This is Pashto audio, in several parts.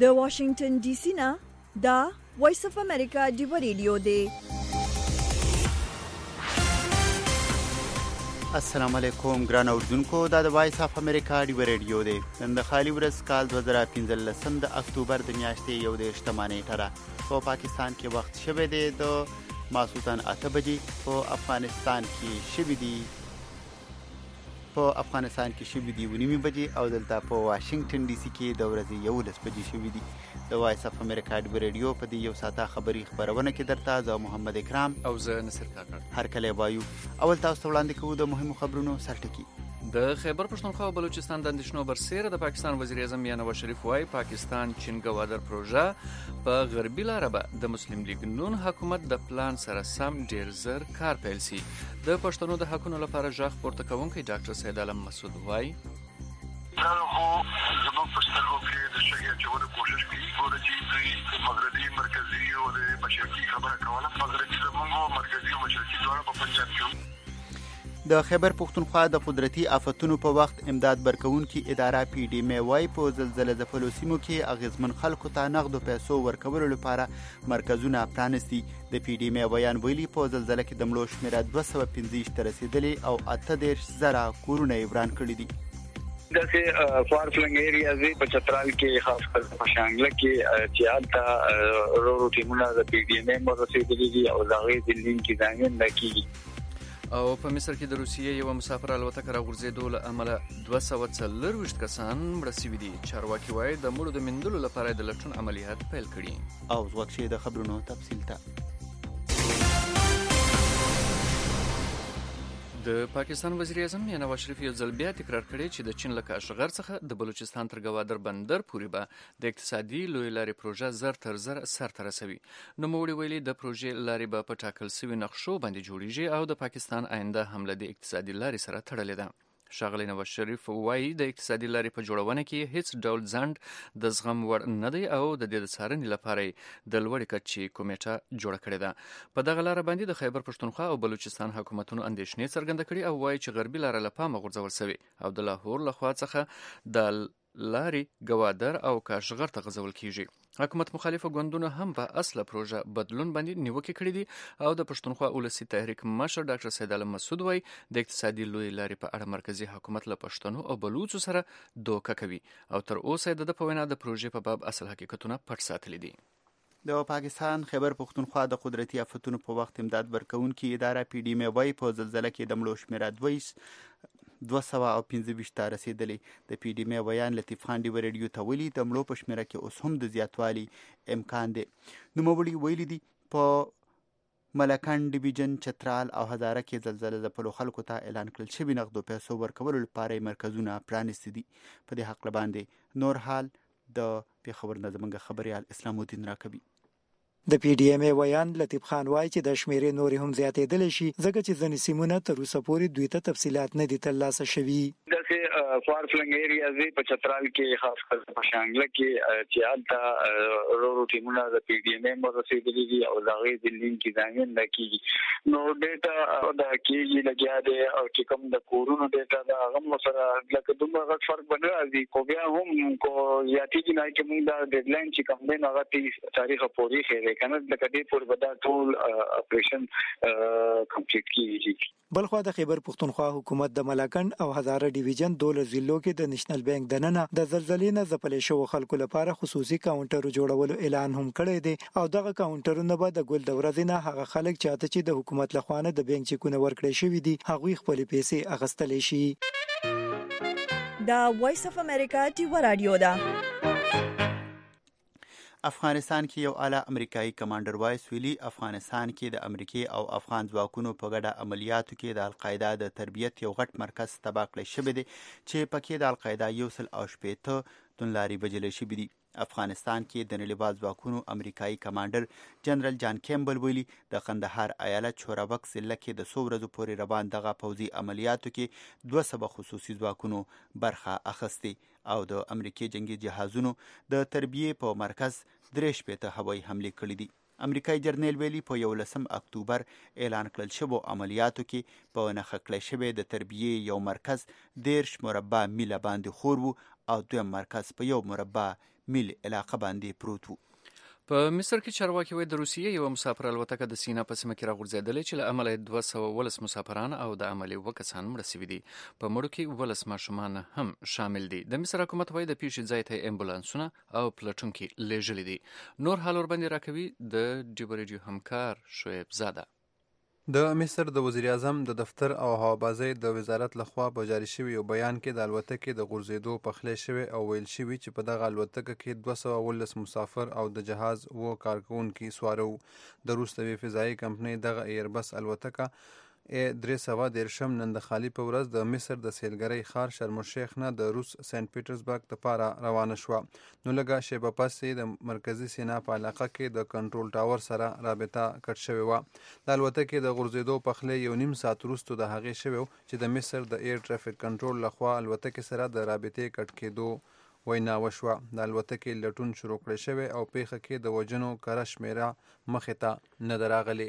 د واشنگټن ډي سي نه دا وایس اف امریکا دی ریډیو دی. السلام علیکم ګران اوردونکو، دا د وایس اف امریکا دی ریډیو دی. نن د خالي ورځ کال 2015 د اکتوبر د میاشتې 11 نیټه ده. په پاکستان کې وخت شوه دی د ماسوتن 8 بجې. په افغانستان کې شوه دی 9 بجې او دلته په واشنگټن ډي سي کې د ورځې 11 بجې شوه دی. د وایس اف امریکا دی ریډیو په دې یو ساعته خبری خبرونه کې درته زه محمد اکرام او زه نصر کاکړ هر کله وایو. اول تاسو ته وړاندې کوو د مهمو خبرونو سرټکی. د خیبر پښتونخوا او بلوچستان د اندېښنو برسېره د پاکستان وزیر اعظم میاں نواز شریف وايي پاکستان چین ګوادر پروژه په غربي لاره به د مسلم لیگ نون حکومت د پلان سره سم ډیر زر کار پیل سي. د پښتنو د حقونو لپاره ژغ پورته کوونکی ډاکټر سید عالم مسعود وايي دا خو زموږ په سترګو کې د شګې اچولو کوشش کوي. ګوره چې دوی مغربي مرکزي او د مشرقي خبره کوله. مغربي زموږ مرکزي او مشرقي دواړه په پنجاب کې. د خیبر پښتونخوا د قدرتي آفتونو په وخت امداد ورکوونکي اداره پی ډی ام وايي په زلزلې ځپلو سیمو کې اغیزمن خلکو ته نغدو پیسو ورکولو لپاره مرکزونه پرانیستي. د پی ډی ام بیان ویلي په زلزلې کې د مړو شمیره 215 ته رسیدلې او 18,000 کورونه یې وران کړي دي. دغه فارفلنګ ایریا زی په چترال کې خاص کر په شانګله کې چې حالت رو ټیمونه د پی ډی ام رسیدلي دي او دغه د لین کې ځانګړي نکېږي. او په مصر کې د روسیې یو مسافر الوتکه راغورځېدو له امله 240 کسان مړه شوي دي. چارواکي وایي د مړو د مندلو لپاره د لټون عملیات پیل کړي. او وخت د خبرونو تفصیل ته. د پاکستان وزیر اعظم میاں نواز شریف یو ځل بیا تکرار کړی چې د چین له کاشغر څخه د بلوچستان تر ګوادر بندر پورې به د اقتصادي لوی لارې پروژه زر تر زر سر ته رسوي. نوموړي ویلي د پروژې لارې به په ټاکل شوي نقشو باندې جوړیږي او د پاکستان آینده هم له د اقتصادي لارې سره تړلې ده. ښاغلی نواز شریف وایي د اقتصادي لارې په جوړونه کې هیڅ ډول ځنډ د زغم وړ نه دی او د دې د څارنې لپاره د لوړې کچې کمیټه جوړه کړې ده. په دغه لاره باندې د خیبر پښتونخوا او بلوچستان حکومتونو اندېښنې څرګنده کړي او وایي چې غربي لاره له پامه غورځول شوې او د لاهور لخوا څخه د لارې ګوادر او کاشغر ته غځول کیږي. حکومت مخالفه ګوندونو هم په اصله پروژه بدلون باندې نیوکې کړې دي او د پښتونخوا اولسي تحریک مشر ډاکټر سید عالم مسعود وايي د اقتصادي لوی لارې په اړه مرکزی حکومت له پښتنو او بلوچو سره دوکه کوي او تر اوسه د په وینا د پروژې په باب اصل حقیقتونه پټ ساتلي دي. د پاکستان خیبر پښتونخوا د قدرتي آفتونو په وخت امداد ورکوونکي اداره پی ډی ام وايي په زلزلې کې د مړو شمیره 215 ته رسیدلې. د پی ډی ام بیان لطیف خان دی ریډیو ته ویلي د مړو په شمیره کې اوس هم د زیاتوالي امکان دی. نوموړي ویلي دي په ملکند ډیویژن، چترال او هزاره کې زلزلې ځپلو خلکو ته اعلان کړل شوي نغدو پیسو ورکولو لپاره مرکزونه پرانیستي دي. په دې حق باندې نور حال د پیښور نه زموږ خبريال اسلام الدین راکوي. د پی ډی ام بیان لطیف خان وايي چې د شمیرې نور هم زیاتېدل شي ځکه چې ځینې سیمونه تر اوسه پورې دوی ته تفصیلات نه دي ترلاسه شوي. دغه فارفلنګ ایریا زی په چترال کې خاص کر په شانګله کې چې حالت رو ټیمونه د پی ډی ام رسیدلي دي او دغه د لین کې ځانګړي نکېږي. نو ډیټا د کېږي لګیا دی او چې کوم د کورونو ډیټا دا هغه سره لکه دومره غټ فرق باندې راځي. کو بیا هم کو یاتي نه کې موږ دا ډیډلاین چې کوم دی هغه 30 تاریخ پورې خېږي کنه د کډې پر ودا ټول اپریشن کمپلیټ کیږي. بلخو د خیبر پښتونخوا حکومت د ملکند او هزاره ډیویژن 12 ضلعو کې د نېشنل بانک دننه د زلزلې نه ځپلې شو خلکو لپاره خصوصي کاونټر جوړولو اعلان هم کړی دی او دغه کاونټرونه به د ګل د ورځې نه هغه خلک چې د حکومت لخوا نه د بانک چیکونه ورکړي شوی دي هغوی خپل پیسې اخیستلی شي. دا وایس اف امریکا دی رادیو دا. افغانستان کې یو اعلی امریکایي کمانډر وایس ویلي افغانستان کې د امریکای او افغان ځواکونو په ګډه عملیاتو کې د القاعده د تربیت یو غټ مرکز تباه کړی شوی دی چې پکې د القاعده 180 توندلارې وژلې شوي دي. افغانستان کې د نړیوال ځواکونو امریکایي کمانډر جنرال جان کیمبل ویلي د قندهار ایالت چورابک ضلع کې د 100 ورځو پورې روان دغه پوځي عملیاتو کې 200 خصوصي ځواکونو برخه اخیستې او د امریکای جنگي جهازونو د تربیې په مرکز 3 هوایي حملې کړې دي. امریکایي جرنیل ویلي په 11 اکتوبر اعلان کړل شوو عملیاتو کې په نښه کړی شوی د تربیې یو مرکز 10 مربع میله باندې خور وو او دویم مرکز په 1 مربع میل علاقه باندې پروت و. په مصر کې چارواکي وایي د روسیې یو مسافر الوتکه د سینا په سیمه کې راغورځېدلې چې له امله 219 مسافران او د عملي 2 کسان مړه شوي دي. په مړو کې 12 ماشومان هم شامل دي. د مصر حکومت وایي د پیښې ځای ته امبولانسونه او پلټونکي لیږلي دي. نور حال ورباندې راکوي د ډیبو ریډیو همکار شعیب زاده. د مصر د وزیر اعظم د دفتر او هوابازۍ د وزارت لخوا په جاری شوي یو بیان کې د الوتکې د غورځېدو پخلی شوی او ویل شوي چې په دغه الوتکه کې 219 مسافر او د جهاز و کارکونکي سواره وو. د روس طبي فضایي کمپنۍ دغه ایربس الوتکه A310 نن د خالی په ورځ د مصر د سیلګرۍ ښار شرم الشیخ نه د روس سنت پیټرزبرګ لپاره روانه شوه. نو لږه شیبه پس یې د مرکزي سینا په علاقه کې د کنټرول ټاور سره رابطه کټ شوې وه. د الوتکې د غورځېدو پخلی یو نیم ساعت وروسته د هغې شوی چې د مصر د ایر ټرافیک کنټرول لخوا الوتکې سره د رابطې کټ کېدو وینا وشوه. د الوتکې لټون شروع کړی شوی او پیښه کې د وژنو کره شمیره مخې ته نه ده راغلې.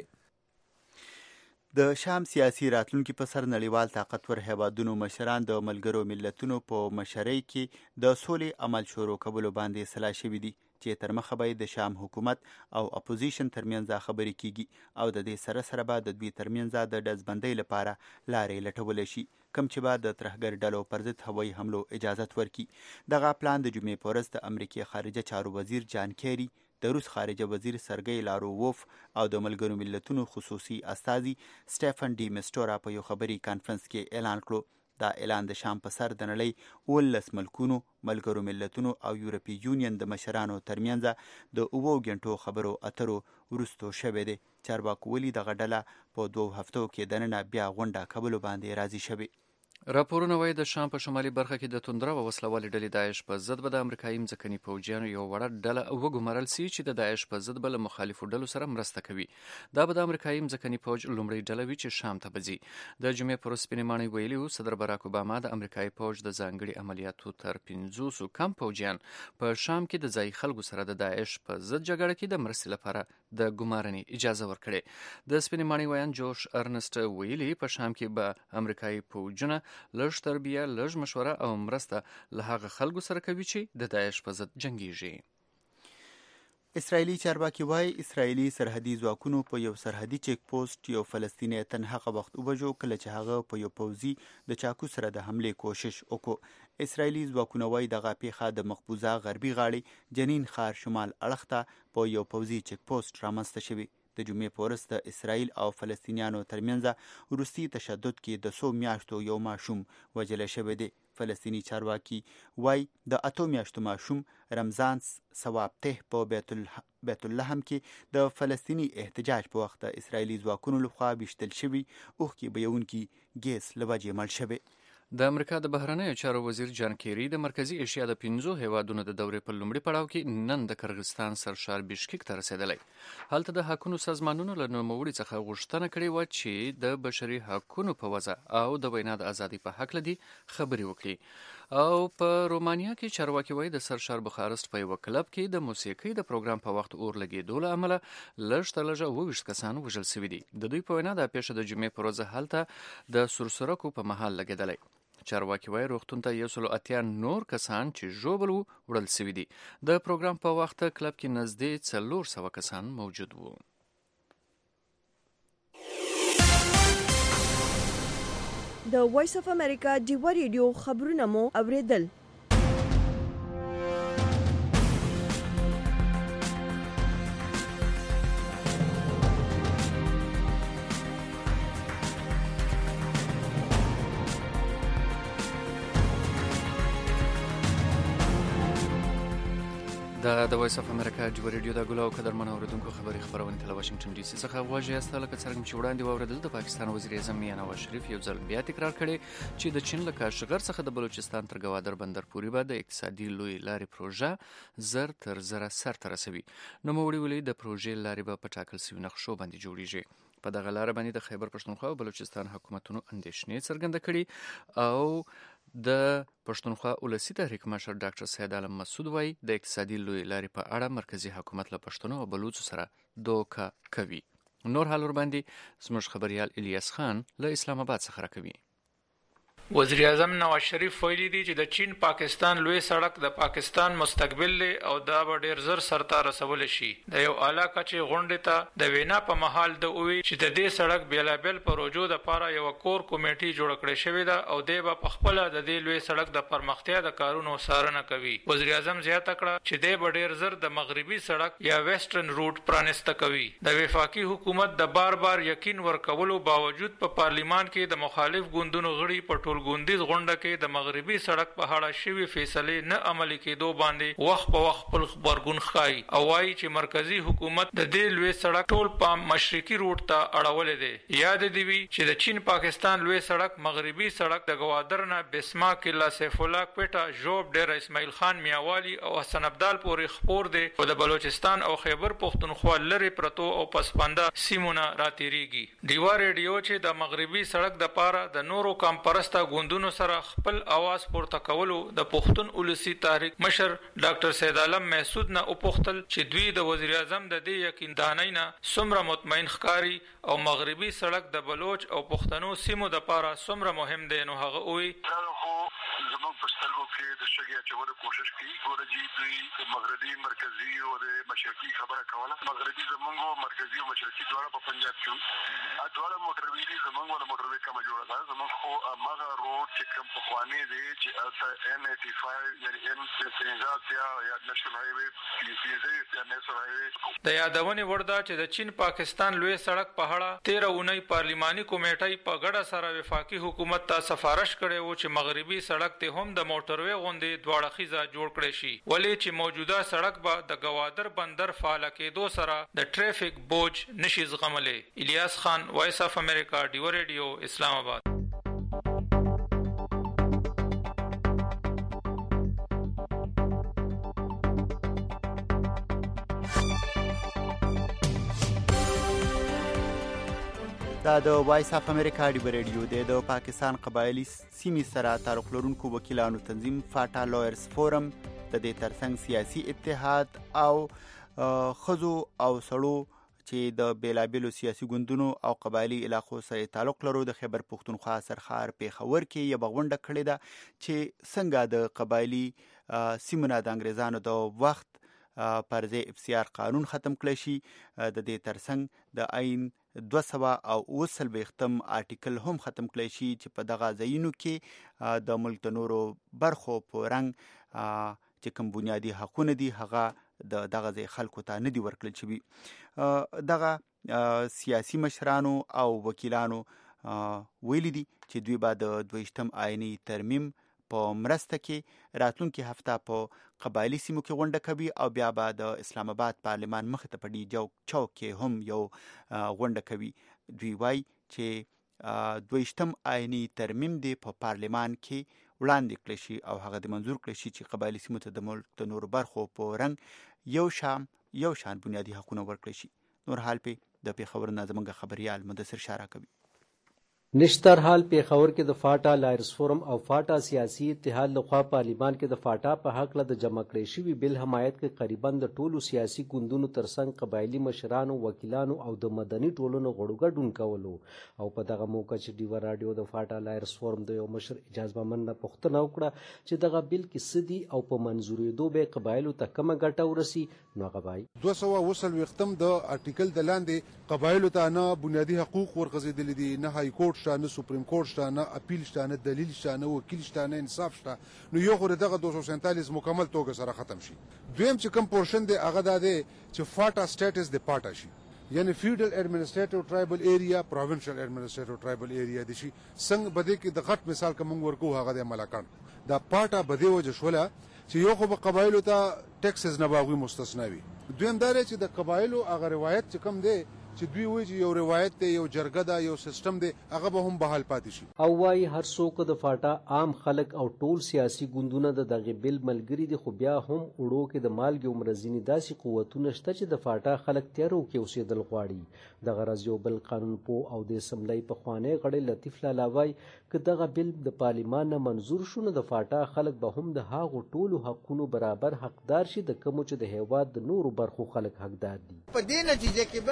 د شام سیاسي راتلونکي په سر نړیوال طاقتور هیوادونو مشران د ملګرو ملتونو په مشرۍ کې د سولې عمل شروع کولو باندې سلا شوي دي چې تر مخه به د شام حکومت او اپوزیشن ترمنځ خبرې کیږي او د دې سره سره به د دوی ترمنځ د ډزبندۍ لپاره لارې لټول شي کوم چې به د ترهګر ډلو پر ضد هوایي حملو اجازت ورکړي. دغه پلان د جمعې په ورځ د امریکای خارجه چارو وزیر جان کیری، د روس خارجه وزیر سرګی لارووف او د ملګرو ملتونو خصوصي استازي سټیفن ډي میسټورا په یو خبري کانفرنس کې اعلان کړو. دا اعلان د شام په سر د نړۍ 19 ملکونو، ملګرو ملتونو او یورپي یونین د مشرانو ترمنځ د 9 غنټو خبرو اترو وروسته شوې ده. چارواکو ویلي دغه ډله په 2 هفتو کې دننه بیا غونډه کولو باندې راضي شوې. راپورونه وایي د شام په شمالي برخه کې د توندره او وسلوالې ډلې داعش په ضد به د امریکایي ځمکني پوځیانو یو وړه ډله وګمارل سي چې د داعش په ضد به له مخالفو ډلو سره مرسته کوي. دا به د امریکایي ځمکني پوځ لومړی ډله وي چې شام ته به ځي. د جمعې پر ورځ سپینې ماڼۍ ویلي وو صدر باراک اوباما د امریکایي پوځ د ځانګړي عملیاتو تر 500 کم پوځیان په شام کې د ځایي خلکو سره د داعش په ضد جګړه کې د مرستې لپاره د ګمارنې اجازه ورکړي. د سپینې ماڼۍ ویان جوش ارنسټ ویلي په شام کې به امریکایي پوځونه لږ تربیه، لږ مشوره او مرسته له هغه خلکو سره کوي چې د داعش په ضد جنګیږي. اسرائیلي چارواکي وایي اسرائیلي سرحدي ځواکونو په یو سرحدي چیک پوسټ یو فلسطینی تن هغه وخت وبجو کله چې هغه په یو پوځي د چاکو سره د حمله کوشش وکړ. اسرائیلي ځواکونه وایي دغه پیښه د مقبوضه غربي غاړې جنین ښار شمال اړخ ته په یو پوځي چیک پوسټ رامنځته شوی. د جمعې په ورځ د اسرائیل او فلسطینیانو ترمنځ وروستي تشدد کې د 100 میاشتو یو ماشوم وژل شوی دی. فلسطینی چارواکي وایي د 8 میاشتو ماشوم رمضان ثوابته په بیت اللحم کې د فلسطینی احتجاج په وخت د اسرائیلي ځواکونو لخوا ویشتل شوی اوښکې بهونکي ګیس له وجې مړ شوی. د امریکا د بهرنیو چارو وزیر جان کیری د مرکزی ایشیا د 15 هیوادونو د دورې په لومړي پړاو کې نن د کرغستان سرشار بیشکک ته رسیدلی. هلته د حقوقو سازمانونو له نوموړي څخه غوښتنه کړې و چې د بشري حقوقو په وضع او د وینا د ازادۍ په حق لدی خبرې وکړي. او په رومانیا کې چارواکي وایي د سرشار بخارست په یو کلب کې د موسیقۍ د پروګرام په وخت اور لګېدو له امله لږ تر لږه 20 کسان وژل شوي دي. د دوی په وینا د پیښه د جمعې په ورځ هلته د سرسرکو په محل لګېدلی. چارواکي وایي روغتون ته 180 نور کسان چې ژوبل وو وړل شوي دي. د پروګرام په وخت کلب کې نږدې 400 کسان موجود وو. د وایس اف امریکا ډیو ریډیو خبرونه مو اوریدل. د وایس اف امریکا ډیو ریډیو د ګلو قدرمن اوریدونکو خبري خبرونه تل واشنگټن ډي سي څخه غواړي است لکه څنګه چې وړاندې واوریدل د پاکستان وزیر اعظم نواز شریف یو ځل بیا تکرار کړي چې د چین له کاشغر څخه د بلوچستان تر ګوادر بندر پورې به د اقتصادي لوی لارې پروژه زر تر زر سر ته رسوي. نو موړي ولې د پروژې لارې به په ټاکل شوی نقشو باندې جوړیږي. په دغه لار باندې د خیبر پښتونخوا او بلوچستان حکومتونو اندېښنې څرګنده کړي او د پښتونخوا ولسی تحریک مشر ډاکټر سید عالم مسعود وایي د اقتصادي لوی لارې په اړه مرکزی حکومت له پښتنو او بلوچو سره دوکه کوي. نور حال ور باندې زموږ خبريال الیاس خان له اسلام آباد څخه راکوي. وزیر اعظم نواز شریف ویلي دي چې د چین پاکستان لوی سړک د پاکستان مستقبل دی او دا به ډیر زر سرته رسول شي. د یو اعلی کچې غونډې ته د وینا په محل د اووي چې د دې سړک بیلابل پروژو د لپاره یو کور کمیټي جوړ کړې شوې ده او د په خپل د دې لوی سړک د پرمختیا د کارونو څارنه کوي. وزیر اعظم زیاته کړه چې د ډیر زر د مغربي سړک یا ویسټرن روټ پرانسته کوي. د وفاقي حکومت د بار یقین ورکولو باوجود په پارلیمان کې د مخالف ګوندونو غړي په ټولګوندیز غونډه کې د مغربي سړک په اړه شوی فیصله نه عملي کېدو باندې وخت په وخت خپل خبرګون ښایي او وایي چې مرکزی حکومت د دې لوی سړک ټول په مشرقي روټ ته اړولې دی. یاد دی وی چې د چین پاکستان لوی سړک مغربي سړک د گوادر نه بسماک لا سیف الله کوټه جوب ډیر اسماعیل خان میاوالی او حسن عبدال پورې خپور دی او د بلوچستان او خیبر پختونخوا لري پرتو او پسپنده سیمونه راتېریږي. دیوا ریډیو چې د مغربي سړک د پاره د نورو کام پرسته ګوندونو سره خپل आवाज پورته کولو د پښتون اولسي تحریک مشر ډاکټر سید عالم محسود نه وپوښتل چې دوی د وزیر اعظم د دې یقین دانۍ نه څومره مطمئن ښکاري او مغربي سړک د بلوچ او پښتنو سیمو د پاره څومره مهم دی. نو هغه وی زموږ په سترګو کې د شګې اچولو کوشش کوي. ګورجی دوی د مغربي مرکزي او د مشرقي خبره کوله. مغربي زموږ او مرکزي او مشرقي دواړه په پنجاب کې دواړه موټروي دي. زموږ ولا موټروي کوم جوړه ده. زموږ خو هغه روډ چې کوم پخوانی دی چې N85 یعنی N53 یا نېشنل هایوي یا نېشنل هایوي. د یادونې وړ ده چې د چین پاکستان لوی سړک په اړه 13 اونۍ پارلیماني کمیټې په ګډه سره وفاقي حکومت ته سفارش کړی و چې مغربي سړک ته هم د موټروي غوندې دواړه خیزه جوړ کړی شي. ولې چې موجوده سړک به د گوادر بندر فعال کېدو سره د ټریفیک بوج نشي زغملی. الیاس خان، وایس اف امریکا، ډیو ریډیو، اسلام آباد. دا د وایس اف امریکا ډیو ریډیو دی. د پاکستان قبایلی سیمې سره تعلق لرونکو وکیلانو تنظیم فاټا لویرز فورم د دې ترڅنګ سیاسي اتحاد او ښځو او سړو چې د بیلابیلو سیاسي ګوندونو او قبایلی علاقو سره تعلق لرو د خیبر پختونخوا سرخار پیښور کې یوه غونډه کړې ده چې څنګه د قبایلی سیمونه د انګریزانو د وخت پر ځای افسیار قانون ختم کړی شي. د دې ترڅنګ د عین 240 آرټیکل هم ختم کړی شي چې په دغه ځایونو کې د ملک د نورو برخو په رنګ چې کوم بنیادی حقونه دي هغه د دغه ځای خلکو ته نه دي ورکړل شوي. دغه سیاسي مشرانو او وکیلانو ویلي دي چې دوی به د 22 آئینی ترمیم په مرسته کې راتلونکي هفته په قبایلی سیمو کې غونډه کوي او بیا به د اسلام آباد پارلمان مخې ته په ډي چوک کې هم یو غونډه کوي. دوی وایي چې 22 آئینی ترمیم دی په پارلمان کې وړاندې کړی شي او هغه د منظور کړی شي چې قبایلی سیمو ته د ملک د نورو برخو په رنګ یو شان بنیادی حقونه ورکړی شي. نور حال په د پیښور نه زموږ خبريال مدثر شارع کوي. نشتر حال پیښور کې د فاټا لایرز فورم او فاټا سیاسي اتحاد لخوا پارلیمان کې د فاټا په حق له د جمع کړې شوي بل حمایت کې قریبا د ټولو سیاسي ګوندونو ترڅنګ قبایلی مشرانو، وکیلانو او د مدني ټولنو غړو ګډون کولو. او په دغه موقع چې ډیو رادیو د فاټا لایرز فورم د یو مشر اجازه ممن نه پوښتنه وکړه چې دغه بل کې سدي او په منزورېدو به قبایلو ته کومه ګټه ورسي. نو هغه وایي 240 د آرټیکل د لاندې قبایلو ته نه بنیادی حقوق ورغځېدلي دي، نه هاي کورټ شته، نه سپریم کورټ شته، نه اپیل شته، نه دلیل شته، نه وکیل شته، نه انصاف شته. نو یو خو دغه 247 مکمل توګه سره ختم شي. دویم چې کوم پورشن دی هغه دا دی چې فاټا سټیټس د پاټا شي، یعنی فیوډل ایڈمنسټریټیو ټرایبل ایریا پروینشل ایڈمنسټریټیو ټرایبل ایریا دي شي. څنګه بده کې د غټ مثال کوم ورکو هغه د ملاکان دا پاټا بده وجه شوله چې یو خو په قبایلو ته ټیکسز نه باغوي مستثنا وي. دویم دا چې د قبایلو هغه روایت چې کوم دی چې دوی وایي چې یو روایت دی، یو جرګه ده، یو سیستم دی، هغه به هم بحال پاتې شي. او وایي هر څوک د فاټا عام خلک او ټول سیاسي ګوندونه د دغه بل ملګري دي، خو بیا هم وړو کې د مالګې او مرزینې داسې قوتونه شته چې د فاټا خلک تیارو کې اوسېدل غواړي. دغه راز یو بل قانون پوه او د اسمبلی پخوانی غړی لطیف لالا وایي که دغه بل د پارلیمان نه منظور شو نو د فاټا خلک به هم د هغو ټولو حقونو برابر حقدار شي د کومو چې د هیواد د نورو برخو خلک حقدار دي. په دې نتیجه کې به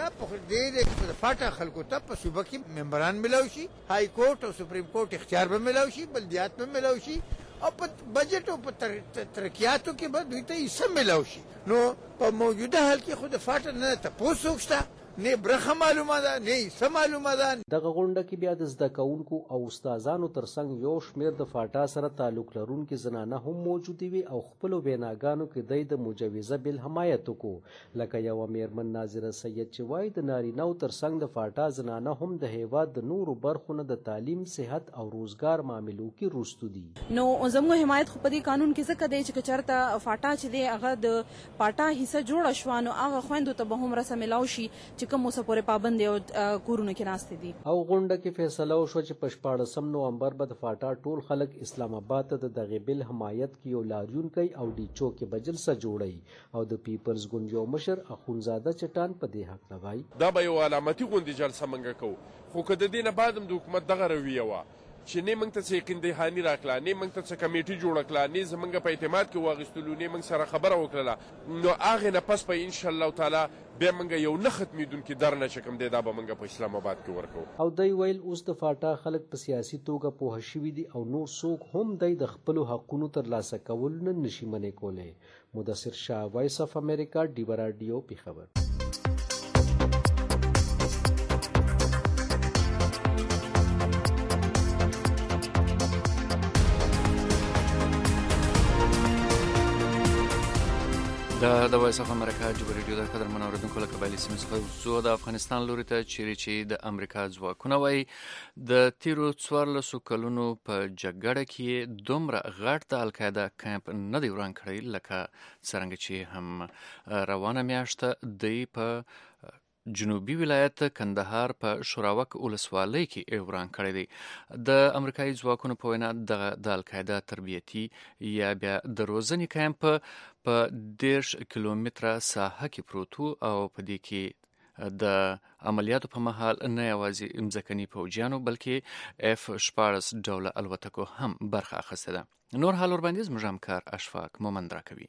دې د فاټا خلکو ته په صوبه کې ممبران ملاو شي، های کورټ او سپریم کورټ اختیار به ملاو شي، بلدیات به ملاو شي، او په بجټ او په ترقیاتو کې به دوی ته حصه ملاو شي. نو په موجوده حال کې خو د فاټا نه تپوس وکړه، نه برخه معلومه ده، نه حصه معلومه ده. دغه غونډه کې بیا د زده کوونکو او استادانو ترڅنګ یو شمېر د فاټا سره تعلق لرونکي زنانه هم موجودې وي او خپلو ویناګانو کې د مجوزه بل حمایت وکړو. لکه یوه میرمن ناظره سید چې وایي د نارینهو ترڅنګ د فاټا زنانه هم د هیواد د نورو برخو نه د تعلیم، صحت او روزګار معاملو کې وروستو دي. نو زموږ حمایت خو په دې قانون کې ځکه دی چې چېرته فاټا چې دی هغه د فاټا حصه جوړه شوه، نو هغه خویندو ته به هم رسه ملاو شي چې کوم اوسه پورې پابند او کورونه کې ناستې دي. او غونډه کې فیصله وشوه چې په 14 نومبر به د فاټا ټول خلک اسلام آباد ته د دغې بل حمایت کې یو لاریون کوي او ډیچو کې به جلسه جوړوي. او د پیپلز ګوند یو مشر اخونزاده چټان په دې حق وایي دا به یو علامتي غونډه جلسه منګه کوو، خو که د دې نه بعد هم د حکومت دغه رویه وه چې نه موږ ته څه یقین دهاني راکړه، نه موږ ته څه کمیټي جوړه کړه، نه زموږ په اعتماد کې واخیستلو، نه موږ سره خبره وکړله، نو هغې نه پس به انشاءالله تعالی بیا موږ یو نه ختمېدونکي درنه چې کوم دی دا به موږ په اسلام آباد کې ورکوو. او دی ویل اوس د فاټا خلک په سیاسي توګه پوه شوي دي او نور څوک هم دی د خپلو حقونو ترلاسه کولو نه نشي منې کولی. مدثر شاه، وایس اف امریکا، ډیوه راډیو، پېښور. د وایس اف امریکا ډیوه راډیو د قدرمنو اوریدونکو له قبایلي سیمې څخه زه د افغانستان لوري ته چیرې چې د امریکا ځواکونه وایي د تیرو 14 کلونو په جګړه کې دومره غټ د القاعده کمپ نه دی وران کړی لکه څرنګه چې هم روانه میاشته دی په جنوبي ولایت کندهار په شوراوک ولسوالۍ کې وران کړی دی. د امریکایي ځواکونو په وینا د القاعده تربیتي یا بیا د روزنې کمپ په 10 کیلومتره ساحه کې پروت و او په دې کې د عملیاتو په مهال نه یوازې مځکني پوځیانو بلکې F-14 ډوله الوتکو هم برخه اخیسته ده. نور حال ورباندې زموږ همکار اشفاق مومند راکوي.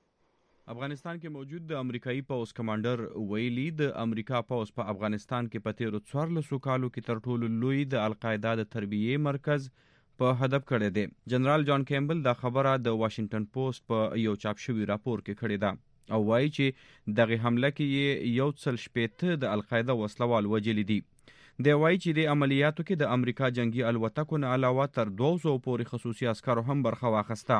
افغانستان کې موجود د امریکایي پوځ کمانډر ویلي د امریکا پوځ په افغانستان کې په تیرو 14 کالو کې تر ټولو لوی د القاعده د تربیې مرکز په هدف کړی دی. جنرال جان کیمبل دا خبره د واشنگټن پوسټ په یو چاپ شوي راپور کې کړې ده او وایي چې دغه حمله کې یو څل شپېته د القاعده وسلوال وژلي دي. دی وایي چې د عملیاتو کې د امریکا جنگي الوتکو نه علاوه تر 200 پورې خصوصي عسکرو هم برخه واخیسته.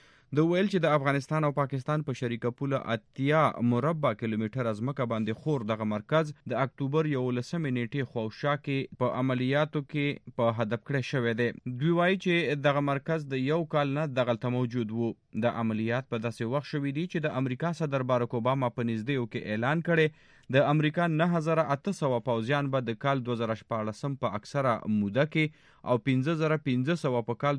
د ویل چې د افغانستان او پاکستان په شریکه پوله 80 مربع کیلومتر ازمکه باندې خور دغه مرکز د اکتوبر 11 نیټې خوشا کې په عملیاتو کې په هدف کړی شوی دی. دوی وایي چې دغه مرکز د یو کال نه دغلته موجود وو. د عملیات په داسې وخت شوی دی چې د امریکا صدر باراک اوباما په نږدې کې اعلان کړی د امریکا 9800 پوځیان به د کال 2014 په اکثره موده کې او 5500 په کال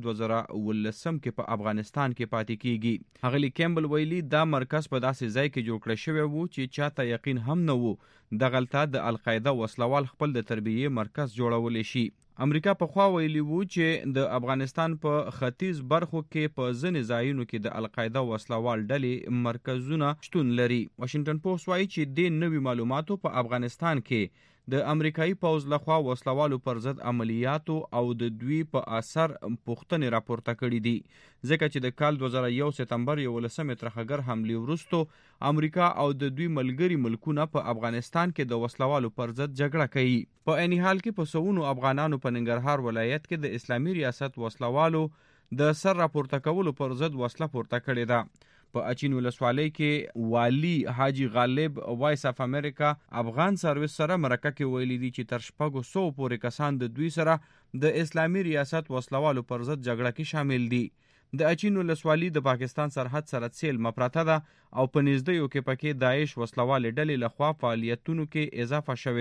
2019 کې په افغانستان کې پاتې کیږي. هغلی کیمبل ویلي دا مرکز په داسې ځای کې جوړ کړی شوی وو چې چاته یقین هم نه وو دغلته د القاعده وسلوال خپل د تربیې مرکز جوړولی شي. امریکا په خوا ویلي وو چې د افغانستان په ختیځ برخو کې په ځینې ځایونو کې د القاعده وسلوال ډلې مرکزونه شتون لري. واشنگټن پوسټ وایي چې د نوي معلوماتو په افغانستان کې د امریکایي پوځ لخوا وسلوالو پر ضد عملیاتو او د دوی په اثر پوښتنې راپورته کړي دي ځکه چې د کال 2001 سپتمبر 11 ترخګر حملې وروسته امریکا او د دوی ملګري ملکونه په افغانستان کې د وسلوالو پر ضد جګړه کوي. په عین حال کې په سوونو افغانانو په ننګرهار ولایت کې د اسلامي ریاست وسلوالو د سر راپورته کولو پر ضد وسله پورته کړې ده. په اچین ولسوالۍ کې والی حاجی غالب وایس اف امریکا افغان سرویس سره مرکه کې ویلي دي چې تر 600 پورې کسان د دوی سره د اسلامي ریاست وسلوالو پر ضد جګړه کې شامل دي. د اچین ولسوالۍ د پاکستان سرحد سره سیل مپراته ده او په نږدې کې پکې داعش وسلوال ډلې لخوا فعالیتونو کې اضافه شوې ده.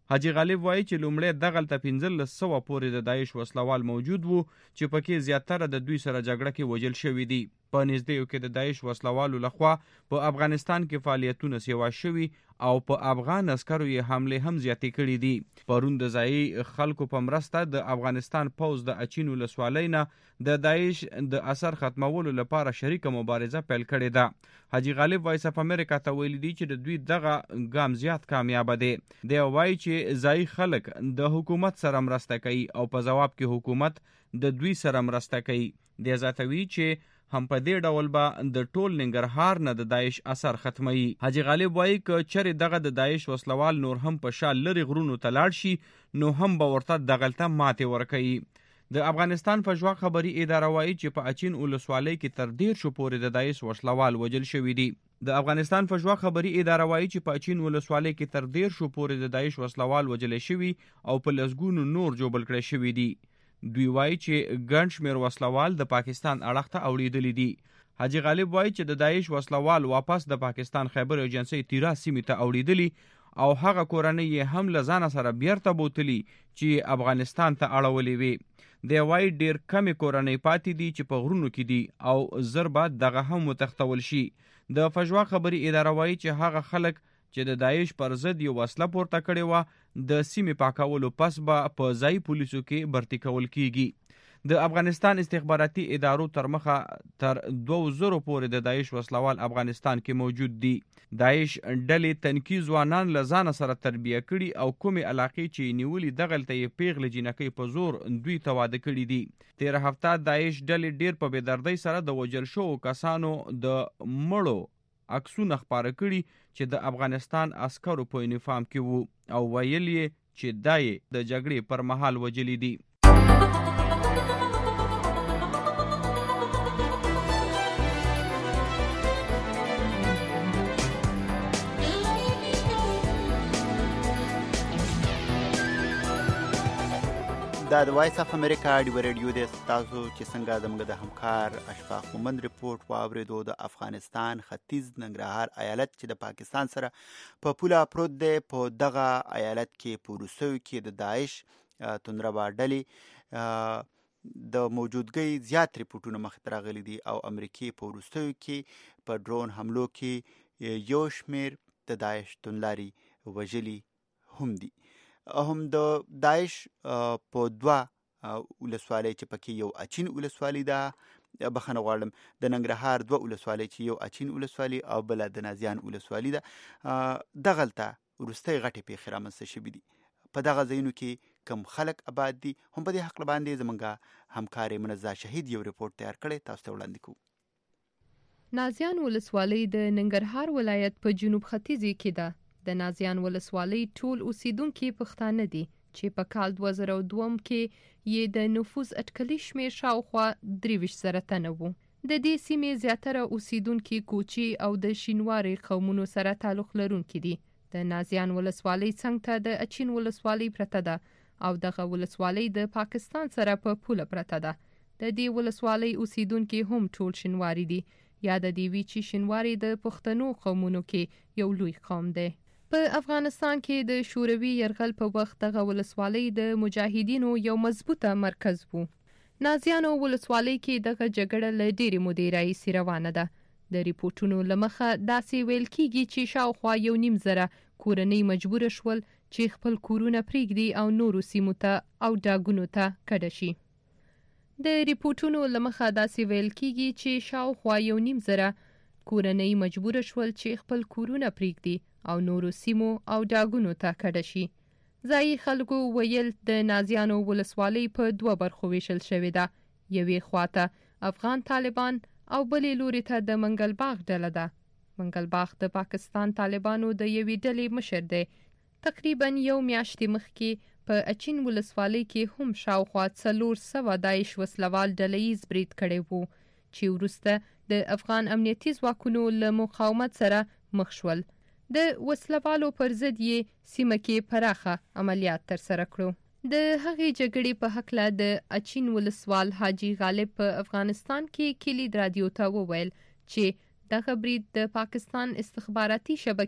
حاجی غالب وایي چې لومړی دغلته 1500 پورې د داعش وسلوال موجود وو چې پکې زیاتره د دوی سره جګړه کې وژل شوي دي. په نږدې کې د داعش وسلوالو لخوا په افغانستان کې فعالیتونه سیوا شوي او په افغان عسکرو یې حملې هم زیاتې کړي دي. پرون د ځایي خلکو په مرسته د افغانستان پوځ د اچین ولسوالۍ نه د داعش د اثر ختمولو لپاره شریکه مبارزه پیل کړې ده. حاجی غالب وایس اف امریکا ته ویلي دي چې د دوی دغه ګام زیات کامیابه دی. دی وایي چې ځایي خلک د حکومت سره مرسته کوي او په ځواب کې حکومت د دوی سره مرسته کوي. دی زیاتوي چې هم په دې ډول به د ټول ننګرهار نه د داعش اثر ختموي. حاجی غالب وایي که چېرې دغه د داعش وسلوال نور هم په شا لرې غرونو ته لاړ شي نو هم به ورته دغلته ماتې ورکوي. د افغانستان فجوا خبري اداره وایي چې په اچین ولسوالۍ کې تر 13 پورې د داعش وسلوال وژل شوي دي. د افغانستان فجوا خبري اداره وایي چې په اچین ولسوالۍ کې تر 13 پورې د داعش وسلوال وژل شوي او په لسګونو نور جوبل کړی شوي دي. دوی وایي چې ګڼ شمېر وسلوال د پاکستان اړخ ته اوړېدلي دي. حاجی غالب وایي چې د داعش وسلوال واپس د پاکستان خیبر ایجنسۍ تیرا سیمې ته اوړېدلي او هغه کورنۍ یې هم له ځانه سره بیرته بوتلي چې افغانستان ته اړولې وي. دی وایي ډېر کمې کورنۍ پاتې دي چې په غرونو کې دي او زر به دغه هم وتښتول شي. د فجوا خبري اداره وایي چې هغه خلک چې د داعش پر ضد یو وسله پورته کړې وه د سیمې پاکولو پس به په ځایي پولیسو کې برتي کول کیږي. د افغانستان استخباراتي ادارو تر مخه تر 2000 پورې د داعش وسلوال افغانستان کې موجود دي. داعش ډلې تنکي ځوانان له ځانه سره تربیه کړي او کومې علاقې چې نیولي دغلته یې پیغلې جینکۍ په زور دوی ته واده کړي دي. تېره هفته داعش ډلې ډېر په بېدردۍ سره د وژل شوو کسانو د مړو عکسونه خپاره کړي چې د افغانستان عسکرو په یونیفارم کې وو او ویل یې چې دا یې د جګړې پر مهال وژلي دي. دا د وایس اف امریکا ډیو ریډیو دی. تاسو چې څنګه زموږ د همکار اشفاق مومند رپورټ واورېدو د افغانستان ختیځ ننګرهار ایالت چې د پاکستان سره په پوله پروت دی په دغه ایالت کې په وروستیو کې د داعش توندربا ډلې د موجودګۍ زیات رپورټونه مخې ته راغلي دي او امریکې په وروستیو کې په ډرون حملو کې یو شمېر د داعش توندلاري وژلي هم دي. هم د داعش په 2 ولسوالۍ چې پکې یو اچین ولسوالۍ ده بخښنه غواړم د ننګرهار 2 ولسوالۍ چې یو اچین ولسوالۍ او بل د نازیان ولسوالۍ ده دغلته وروستۍ غټې پیښې رامنځته شوي دي. په دغه ځایونو کې کم خلک آباد دي. هم په دې حق باندې زمونږ همکار منزا شهید یو رپورټ تیار کړی تاسو ته وړاندې کوو. نازیان ولسوالۍ د ننګرهار ولایت په جنوب ختیځ کې ده. د نازیان ولسوالۍ ټول اوسیدونکي پښتانه دي چې په کال 2002 کې یې د نفوذ اټکلي شمېر شاوخوا 23 تنه وو. د دې سیمې زیاتره اوسیدونکي کوچي او د شینواري قومونو سره تعلق لرونکي دي. د نازیان ولسوالۍ څنګ ته د اچین ولسوالۍ پرته ده او دغه ولسوالۍ د پاکستان سره په پوله پرته ده. د دې ولسوالۍ اوسیدونکي هم ټول شینواري دي یا د دې وی چې شینواري د پښتنو قومونو کې یو لوی قوم دی. په افغانستان کې د شوروي یرغل په وخت دغه ولسوالۍ د مجاهدینو یو مضبوطه مرکز وو. نازیانو ولسوالۍ کې دغه جګړه له ډېرې مودې راهیسې روانه ده. د ریپورټونو له مخه داسې ویل کیږي چې شاوخوا 1.5 زره کورنۍ مجبوره شول چې خپل کورونه پرېږدي او نورو سیمو ته او ډاګونو ته کډه شي. د ریپورټونو له مخه داسې ویل کیږي چې شاوخوا 1.5 زره کورنۍ مجبوره شول چې خپل کورونه پرېږدي او نورو سیمو او ډاګونو ته کډه شي. ځایي خلکو ویل د نازیانو ولسوالۍ په 2 برخو ویشل شوې ده. یوې خواته افغان طالبان او بلې لوري ته د منګل باغ ډله ده. منګل باغ د پاکستان طالبانو د یوې ډلې مشر دی. تقریبا یو میاشتې مخکې په اچین ولسوالۍ کې هم شاوخوا 400 داعش وسلوال ډلهییز برید کړی وو چې وروسته د افغان امنیتي ځواکونو له مقاومت سره مخ شول. د وسلوالو پر ضد یې سیمه کې پراخه عملیات ترسره کړو. د هغې جګړې په هکله د اچین ولسوال حاجی غالب په افغانستان کې کلید رادیو ته وویل چې دغه برید د پاکستان استخباراتي شبکې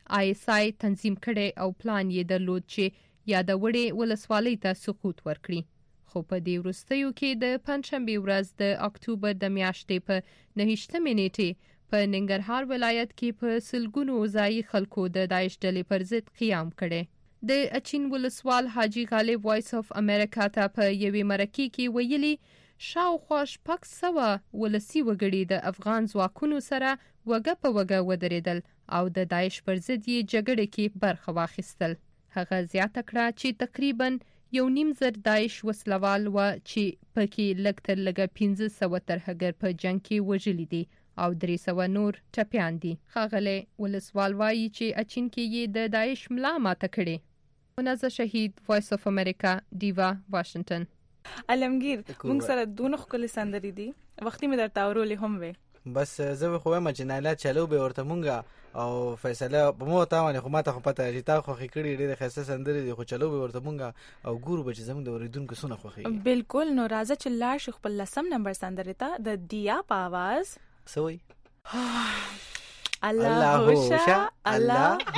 ISI تنظیم کړي او پلان یې درلود چې یادوړې ولسوالۍ ته سقوط ورکړي. خو په دې وروستیو کې د پنجشنبې ورځ د اکتوبر د میاشتې په 9 نیټې په ننګرهار ولایت کې په سلګونو ځایي خلکو د داعش ډلې پر ضد قیام کړي. د اچین ولسوال حاجی غالب وایس اف امریکا ته په یوې مرکې کې ویلي شاوخوا 600 ولسي وګړي د افغان ځواکونو سره وګه په وګه ودرېدل او د داعش پر ضد یې جګړې کې برخه واخیستل. هغه زیاته کړه چې تقریبا 1.5 داعش وسلوال و چې پکې لږ تر لږه 1500 ترهګر په جنگ کې وژلي دي او 300 نور ټپیان دي. ښاغلی ولسوال وایي چې اچین کې یې د داعش ملا ماته کړې. منازه شهید وایس اف امریکا ډیوا واشنگټن. علمگیر مونږ سره دونه ښکلې سندرې دي وختي مې درته اورولې هم وې بس زه خو وایم چې نایله چلو به ورته مونږه او فیصله په مو ته باندې خو ماته خو پته چې تا خو خکړې ډېرې ښایسته سندرې دي خو چلو به ورته مونږه او ګورو به چې زموږ د اوریدونکو څونه خوښېږي. بالکل نو راځه چې لاړ شو خپل 10 نمبر سندرې ته د دیا په اواز څه وایي الله هوشه الله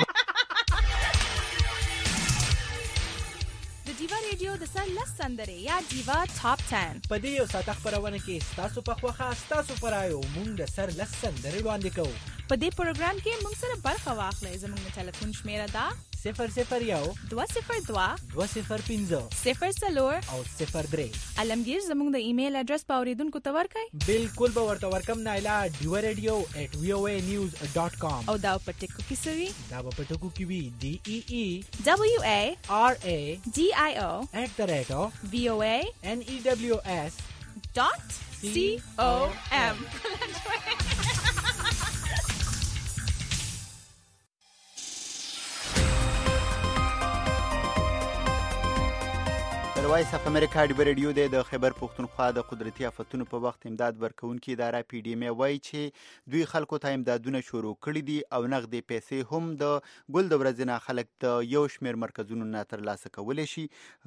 دیوا ریډیو د سر لس سندرې یا دیوا ټاپ 10 په دې یو ساعت خبرونه کې ستاسو په خوښه ستاسو پرایو مونږ د سر لس سندرې وړاندې کوو. په دې پروګرام کې مونږ سره برخه واخلئ. زموږ ټلیفون شمیره ده 001 202 205 04 او 03. علمگیر زموږ د ایمیل اډرس په اوریدونکو ته ورکړئ. بالکل به ورته ورکم نایلا diwaradio@voanews.com او دا په ټکو کې سوي دا په ټکو کې وی DEERADIO@voanews.com. وایس اف امریکا ډیو ریډیو د خیبر پښتونخوا د قدرتي آفتونو په وخت امداد ورکوونکې اداره پی ډی ایم وایي چې دوی خلکو ته امدادونه شروع کړي دي او نغدي پیسې هم د ګل د ورځې نه خلک د یو شمیر مرکزونو نه ترلاسه کولی شي.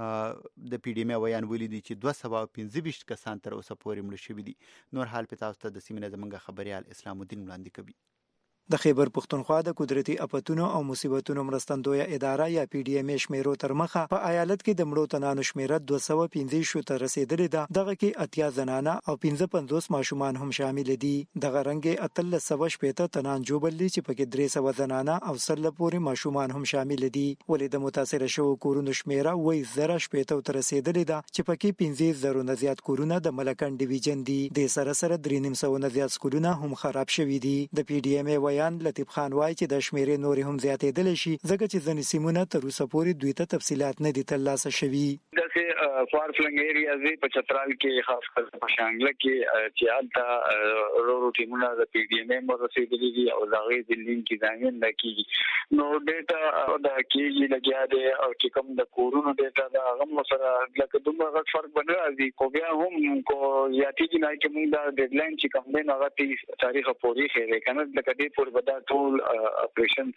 د پی ډی ایم وایان ویلي دي چې 225 کسان تر اوسه پورې مړه شوي دي. نور حال په تاسو ته د سیمې نه زموږ خبريال اسلام الدین وړاندې کوي. د خیبر پښتونخوا د قدرتي آفتونو او مصیبتونو مرستندویه اداره یا پی ډی ایم شمیرو تر مخه په ایالت کې د مړو تنانو شمیره 215 ته رسیدلې ده. دغه کې 80 زنانه او 55 ماشومان هم شامل دي. دغه رنګ 1315 تنان جوړل چې پکې 300 زنانه او 100 پورې ماشومان هم شامل دي. ولې د متاثر شوو کورونو شمیره وای زره شپېته ته رسیدلې ده چې پکې 15 نه زیات کورونه د ملکن ډیویژن دي. د سره 300 نه زیات سکولونه هم خراب شوي دي. د پی ډی ایم لطیف خان وایي چې د شمیرې نورې هم زیاتېدل شي ځکه چې ځینې سیمونه تر اوسه پورې دوی ته تفصیلات نه دي ترلاسه شوي. داسې فار فلنګ ایریاز په چترال کې خاص کر په شانګله کې چې هلته ورو ټیمونه د پی ډی ایم رسیدلي دي او د هغې د لینک ځانګړي نه کېږي نو ډیټا د کېږي لګیا دی او چې کوم د کورونو ډیټا د هغه سره لکه دومره غټ فرق به نه راځي خو بیا هم کو زیاتېږي نه چې موږ د ډیډلاین چې کوم دی هغه 30 تاریخ پورې ښیي که نه لکه دې پورې به دا ټول اپریشن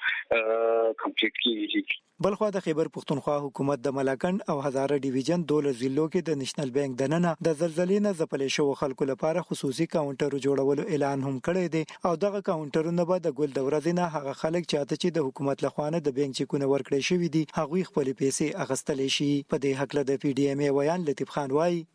کمپلیټ کېږي. بلخوا د خیبر پښتونخوا حکومت د ملکند او هزاره ډیویژن 12 ضلعو کې د نېشنل بانک دننه د زلزلې نه ځپلې شوو خلکو لپاره خصوصي کاونټر جوړولو اعلان هم کړی دی او دغه کاونټرونه به د ګل د ورځې نه هغه خلک چې د حکومت لخوا نه د بانک چکونه ورکړي شوی دي هغوی خپل پیسې اخیستلی شي. په دې حق له د پی ډی ایم ویان لطیف خان وایي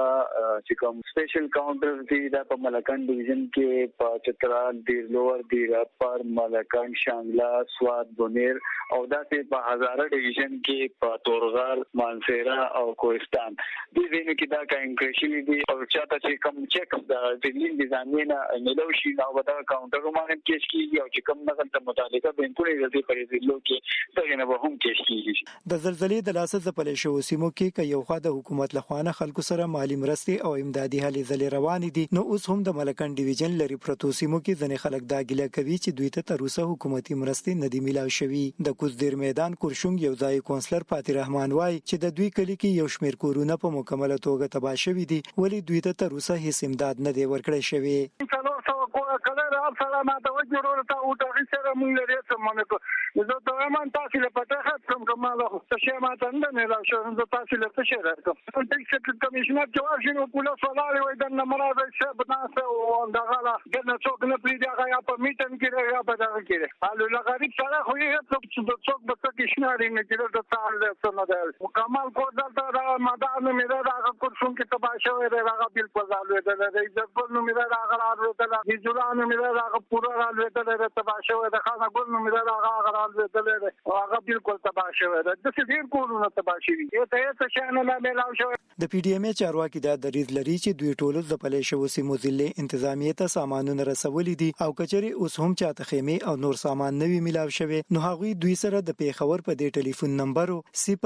چې کوم سپیشل کاونټرز دي دا په ملکند ډیویژن کې په چترال ډیر لوور دی راپر ملکند شانګلا سواد بونیر او داسې په هزاره ډیویژن کې په تورغال مانسیرا او کوهستان دې ځینو کې دا کانکریشن دي او چاته چې کوم چیک د ډیلین ډیزاین نه ملو شي دا ودا کاونټر باندې کیس کیږي او چې کوم نقل ته متعلقه بانکونه دې په ضلعو کې دغه نه به هم کیس کیږي. د زلزلې د لاسه ځپلې شوو سیمو کې یو خوا د حکومت لخوا نه خلکو سره مالی مرستې او امدادي هلې ځلې روانې دي نو اوس هم د ملکند ډیویژن لري پرتو سیمو کې ځینې خلک دا ګیله کوي چې دوی ته تر اوسه حکومتي مرستې نه دي میلاو شوي. د کوزدیر میدان کورشونګ یو ځای کونسلر فاتح رحمان وایي چې د دوی کلی کې یو شمیر کورونه په مکمله توګه تباه شوي دي ولې دوی ته تر اوسه هیڅ امداد نه دی ورکړی شوی. کله راځه ما ته وجوړو ته او ته سره مونږ لري سمونه کو زه ته ما تاسو له پته ختم کوم له څه ما ته نه لا شو زه تاسو له څه راځم ټیکس کمیشنر جواب شنو پولیس ولاله وای د نمبر راځي بناسه او دغه ګنه څوک نه پریږي هغه په میټن کې راغی په دغه کې حالو لا غریب سره خو یې څوک به څه کښناري نه کېږي د تعال څه نه ده مکمل کو دلته دا مدار نه میرا هغه کورسون کې تباشه وي هغه بالکل زالو ده د ځکه نو میرا هغه راځي ته د جولانو میرا هغه پورا راځي ته د تباشه وي د خانه ګل نو میرا هغه راځي ته هغه بالکل تباشه وي د څه ډیر کورونه تباشه وي ته څه شان نه ملاو شو د پی ډی ایم چارواکي دا دریض لري چې دوی ټول د پلې شو سیمو ضلع انتظامیه ته سامانونه رسولي دي او کچري اوس هم چاته خیمه او نور سامان نوي ملاو شوی نو هغوی دوی سره د پیښور په دې ټلیفون نمبر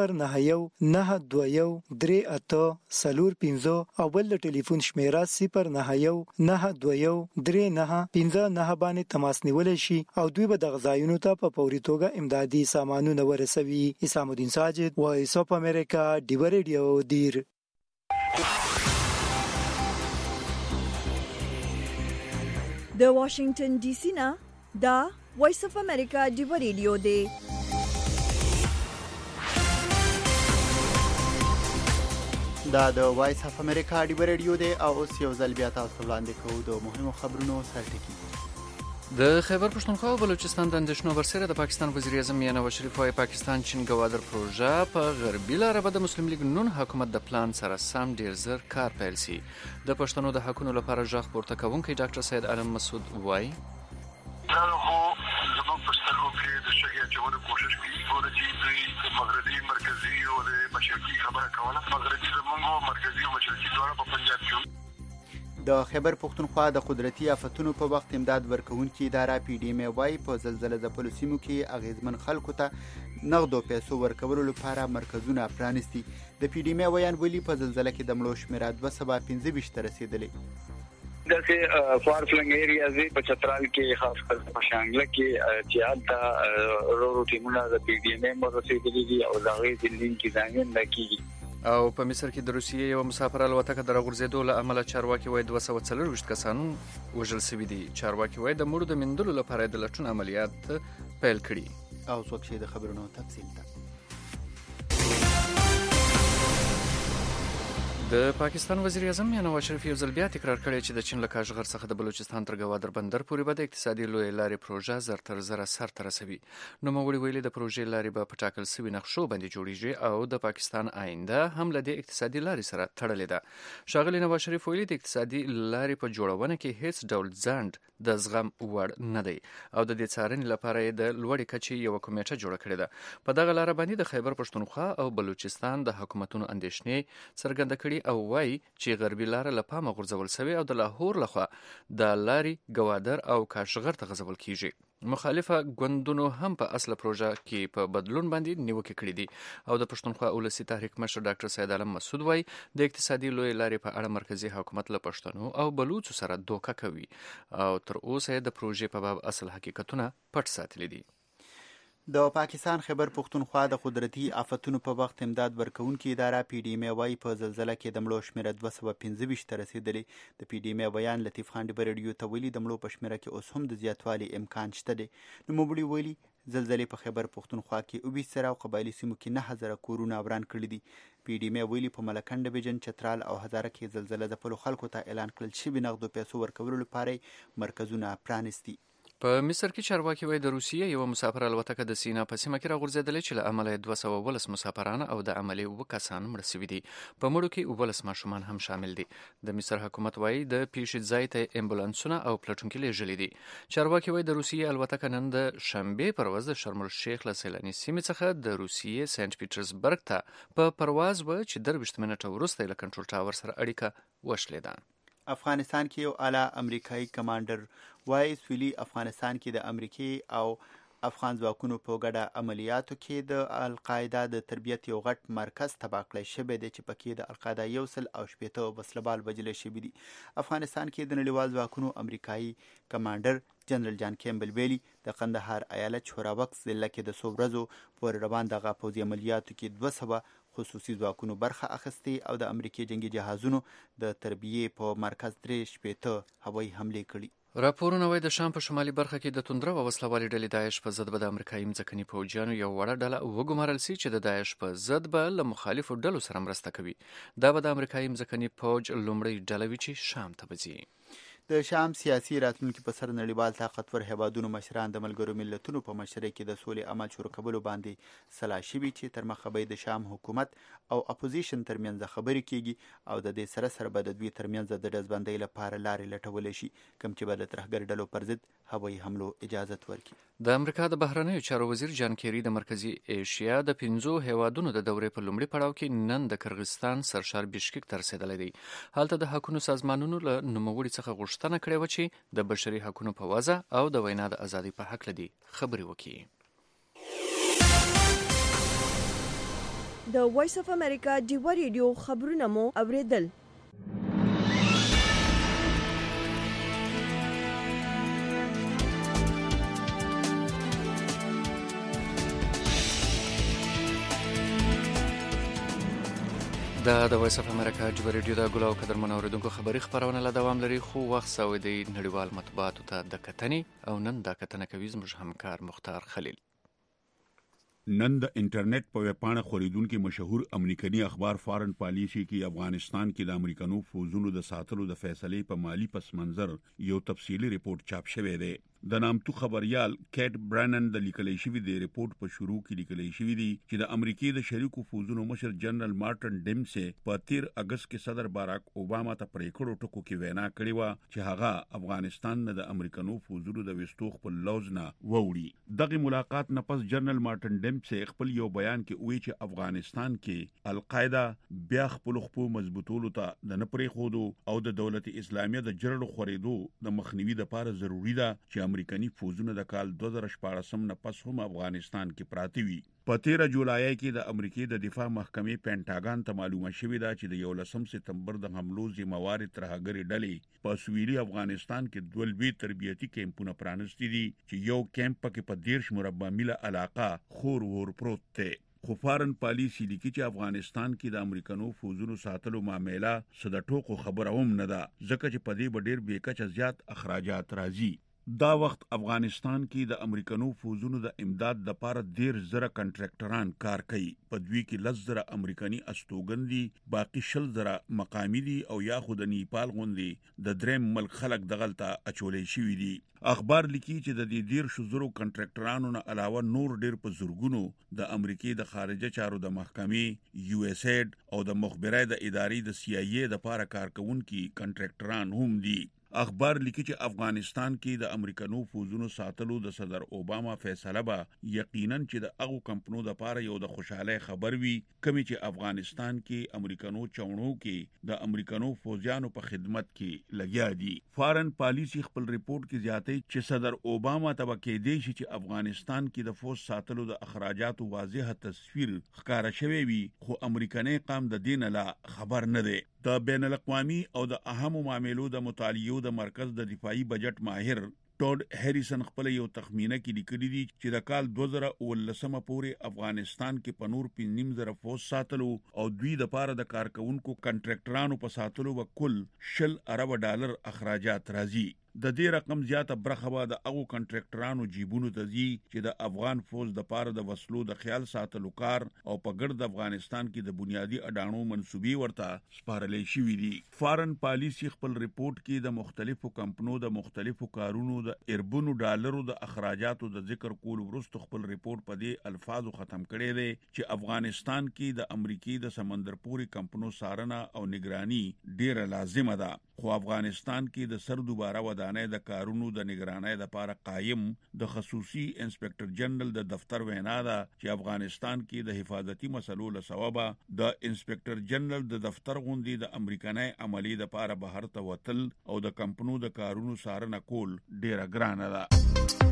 091923845 او بل د ټلیفون شمیره 091923959 باندې تماس نیول شي او دوی به د غځایونو ته په فوري توګه امدادي سامانونه ورسوي. اسام الدین ساجد وایس اف امریکا ډیو ریډیو دیر. د واشنگټن ډي سي نه دا وایس اف امریکا ډیو ریډیو دی. دا د وایس اف امریکا ډیو ریډیو دی او اوس یو ځل بیا تاسو وړاندې کوو د مهمو خبرونو سرټکی. د خیبر پښتونخوا او بلوچستان د اندېښنو برسره د پاکستان وزیر اعظم میاں نواز شریف وايي پاکستان چین ګوادر پروژه په غربي لاره به د مسلم لیگ نون حکومت د پلان سره سم ډیر زر کار پیل سي. د پښتنو د حقونو لپاره ځخ پورته کوونکی ډاکټر سید علم مسعود وايي دا خو زموږ په سترګو کې د شګې چورو کوشش کوي چې دوی مغربي مرکزي او د مشرقي خبره کوله مغربي زموږ مرکزي او مشرقي دواړه په پنجاب کې. د خیبر پښتونخوا د قدرتي آفتونو په وخت امداد ورکوونکي اداره پی ډی ایم وايي په زلزلې ځپلو سیمو کې اغیزمن خلکو ته نغدو پیسو ورکولو لپاره مرکزونه پرانیستي. د پی ډی ایم ویان ویلي په زلزلې کې د مړو شمیره 215 ته رسیدلې. دغه فارفلنګ ایریا زی په چترال کې خاص کر په شانګله کې چې حالت رو ټیمونه د پی ډی ایم ورسېدلي دي او دغه د لینک ځانګړي نکېږي. او په مصر کې د روسیې یو مسافر الوتکه د راغورځېدو له امله چارواکي وايي 240 کسان وژل شوي دي. چارواکي وايي د مړو د مندلو لپاره د لټون عملیات پیل کړي. او څوک چې د خبرونو تفصیل ته د پاکستان وزیر اعظم میاں نواز شریف یو ځل بیا تکرار کړی چې د چین له کاشغر څخه د بلوچستان تر ګوادر بندر پورې به د اقتصادي لوی لارې پروژه زر تر زره سر ته رسوي. نوموړي ویلي د پروژې لارې به په ټاکل شوي نقشو باندې جوړیږي او د پاکستان آینده هم له دې اقتصادي لارې سره تړلې ده. ښاغلي نواز شریف ویلي د اقتصادي لارې په جوړونه کې هیڅ ډول ځنډ د زغم وړ نه دی او د دې څارنې لپاره یې د لوړې کچې یو کمیټه جوړه کړې ده. په دغه لار باندې د خیبر پښتونخوا او بلوچستان د حکومتونو اندېښنې څرګنده کړي او وايي چې غربي لار له پامه غورځول شوی او د لاهور لخوا د لارې ګوادر او کاشغر ته غځول کیږي. مخالفه ګوندونو هم په اصله پروژه کې په بدلون باندې نیوکې کړې دي او د پښتونخوا ولسی تحریک مشر ډاکټر سید علم مسعود وايي د اقتصادي لوی لارې په اړه مرکزی حکومت له پښتنو او بلوچو سره دوکه کوي او تر اوسه د پروژې په باب اصل حقیقتونه پټ ساتلي دي. د پاکستان خیبر پښتونخوا د قدرتي آفتونو په وخت امداد ورکوونکي اداره پی ډی ایم وايي په زلزلې کې د مړو شمیره 215 ته رسیدلې. د پی ډی ایم بیان لطیف خان ډیو ریډیو ته ویلي د مړو په شمیره کې اوس هم د زیاتوالي امکان شته دی. نوموړي ویلي زلزلې په خیبر پښتونخوا کې 20 سره او قبایلی سیمو کې 9000 کورونه وران کړي دي. پی ډی ایم ویلي په ملکن ډیویژن چترال او هزاره کې زلزلې ځپلو خلکو ته اعلان کړل شوي نغدو پیسو ورکولو لپاره مرکزونه پرانیستي. په مصر کې چارواکي وايي د روسیې یو مسافر الوتکه د سینا په سیمه کې راغورځېدلې چې له امله 212 مسافران او د عملي 2 کسان مړه شوي دي. په مړو کې 19 ماشومان هم شامل دي. د مصر حکومت وايي د پیښې ځای ته امبولانسونه او پلټونکي لیږلي دي. چارواکي وايي د روسیې الوتکه نن د شنبې پر ورځ د شرم الشیخ له سیلاني سیمې څخه د روسیې سنت پیټرزبرګ ته په پرواز و چې 23 منټه وروسته له کنټرول ټاور سره اړیکه وشلیده. افغانستان کې یو اعلی امریکایي کمانډر وایس ویلي افغانستان کې د امریکای او افغان ځواکونو په ګډه عملیاتو کې د القاعده د تربیت یو غټ مرکز تباه کړی شوی دی چې پکې د القاعده 180 وسلبال وژل شوي دي. افغانستان کې د نړیوال ځواکونو امریکایي کمانډر جنرال جان کیمبل ویلي د قندهار ایالت شوراوک ضلع کې د څو ورځو پورې روان دغه پوځي عملیاتو کې 200 خصوصي ځواکونو برخه اخیستې او د امریکای جنگي جهازونو د تربیې په مرکز 3 هوایي حملې کړي. راپورونه وايي د شام په شمالي برخه کې د توندره او وسلوالې ډلې داعش په ضد به د امریکایي ځمکني پوځیانو یو وړه ډله وګمارل سي چې د داعش په ضد به له مخالفو ډلو سره مرسته کوي. دا به د امریکایي ځمکني پوځ لومړی ډله وي چې شام ته ځي. د شام سیاسي راتلونکي په سر نړیوال طاقتور هیوادونو مشران د ملګرو ملتونو په مشرۍ کې د سولې عمل شروع کولو باندې سلا شوي چې تر مخه به د شام حکومت او اپوزیشن ترمنځ خبرې کیږي او د دې سره به د دوی ترمنځ د ډزبندۍ لپاره لارې لټولې شي کوم چې به د ترهګر ډلو پر ضد هوایي حملو اجازه ورکړي. د امریکا د بهرنیو چارو وزیر جان کیری د مرکزی ایشیا د 15 هیوادونو د دورې په لومړي پړاو کې نن د کرغستان سرشار بشکک ته رسیدلی دی. هلته د حقوقو سازمانونو له نوموړي څخه غوښتنه کړې و چې د بشري حقوقو په وضع او د وینا د ازادۍ په حق لدی خبرې وکړي. د وایس اف امریکا ډیو ریډیو خبرونه مو اوریدل. دا د وایس اف امریکا ډیو ریډیو د ګلو قدرمن اوریدونکو خبري خبرونه له دوام لري خو وخت سوي د نړیوال مطبوعاتو ته د کتنې او نن دا کتنه کوي زموږ همکار مختار خلیل. نن د انټرنیټ په ویبپاڼه خریدونکو مشهور امریکایي اخبار فارن پالیسی کې افغانستان کې د امریکانو فوجونو د ساتلو د فیصلې په مالی پس منظر یو تفصیلی ریپورت چاپ شوی دی. د نامتو خبريال کیټ برانن د لیکلي شوی دی ریپورت په شروع کې لیکلي شوی دی چې د امریکای د شریکو فوجونو مشر جنرال مارټن ډیمسي په 13 اگست کې صدر باراک اوباما ته پریکړو ټکو کې وینا کړې و چې هغه افغانستان نه د امریکانو فوجونو د وستو خپل لوز نه ووړي. دغه ملاقات نه پس جنرال مارټن ډیمسي خپل یو بیان کې وی چې افغانستان کې القاعده بیا خپل خپل مضبوطولو ته د نه پرې خودو او د دولت اسلامیه د جرړو خریدو د مخنیوي لپاره ضروری ده چې امریکایي فوجونه د کال 2014 نه پس هم افغانستان کې پراته وي. په 13 جولای کې د امریکای د دفاع محکمې پینټاګان ته معلومه شوې ده چې د 11 سپتمبر د حملو ذمہوار ترهګری ډلې په سویلي افغانستان کې دولبي تربیتی کیمپونه پرانستي دي چې یو کیمپ کې په 10 مربع میله علاقه خور ور پروت دی. خو فارن پالیسی لیکي چې افغانستان کې د امریکانو فوجونو ساتلو معاملې صد ټوکو خبره هم نه ده ځکه چې په دې ډېر بیکچه زیات اخراجات راځي. دا وخت افغانستان کې د امریکانو فوجونو د امداد لپاره 10,000 کنټراکټران کار کوي. په دوی کې 10,000 امریکایي استوګن دي، باقي 10,000 مقامي دي او یا خو د نیپال غوندي د دریم ملک خلک دغلطه اچولې شوی دي. اخبار لیکي چې د دې 10,000 کنټراکټرانو نه علاوه نور ډیر په زورګونو د امریکای د خارجه چارو د محکمې یو اس ایډ او د مخبرای د ادارې د سی ای ای د لپاره کارکونکي کنټراکټران هم دي. اخبار لیکي چې افغانستان کې د امریکانو فوجونو ساتلو د صدر اوباما فیصله به یقینا چې د هغو کمپنیو د لپاره یو د خوشاله خبر وي کوم چې افغانستان کې امریکانو چونو کې د امریکانو فوجانو په خدمت کې لګیا دي. فارن پالیسی خپل ریپورت کې زیاتې چې صدر اوباما ته کې دی چې افغانستان کې د فوج ساتلو د اخراجاتو واضح تصویر ښکارا شوی وي خو امریکایي قام د دین لا خبر نه دی. د بین الاقوامي او د اهمو معاملو د مطالعو د مرکز د دفاعي بجټ ماهر ټود هریسن خپل یو تخمینه کې لیکلي دي چې د کال 2019 پورې افغانستان کې په نور 15,000 فوج ساتلو او دوی د پاره د کارکونکو کنټراکټرانو په ساتلو وکول $10 ارب اخراجات راځي. د دې رقم زیاته برخه به د هغو کنټراکټرانو جیبونو ته ځي چې د افغان فوج د پاره د وسلو د خیال ساتلو کار او په ګرد افغانستان کې د بنیادی اډانو منسوبي ورته سپارلې شوې دي. فارن پالیسی خپل ریپورت کې د مختلفو کمپنیو د مختلفو کارونو د اربونو ډالرو د اخراجاتو د ذکر کول وروسته خپل ریپورت په دې الفاظو ختم کړی دی چې افغانستان کې د امریکای د سمندرپوري کمپنیو سارنه او نگرانی ډیره لازمه ده خو افغانستان کې د سر دوباره ودانې د کارونو د نگرانی لپاره قائم د خصوصي انسپکټر جنرال د دفتر وینا ده چې افغانستان کې د حفاظتي مسلو له سببه د انسپکټر جنرال د دفتر غوندي د امریکایي عملی لپاره بهر ته وتل او د کمپنیو د کارونو سارنه کول ډیره ګرانه ده.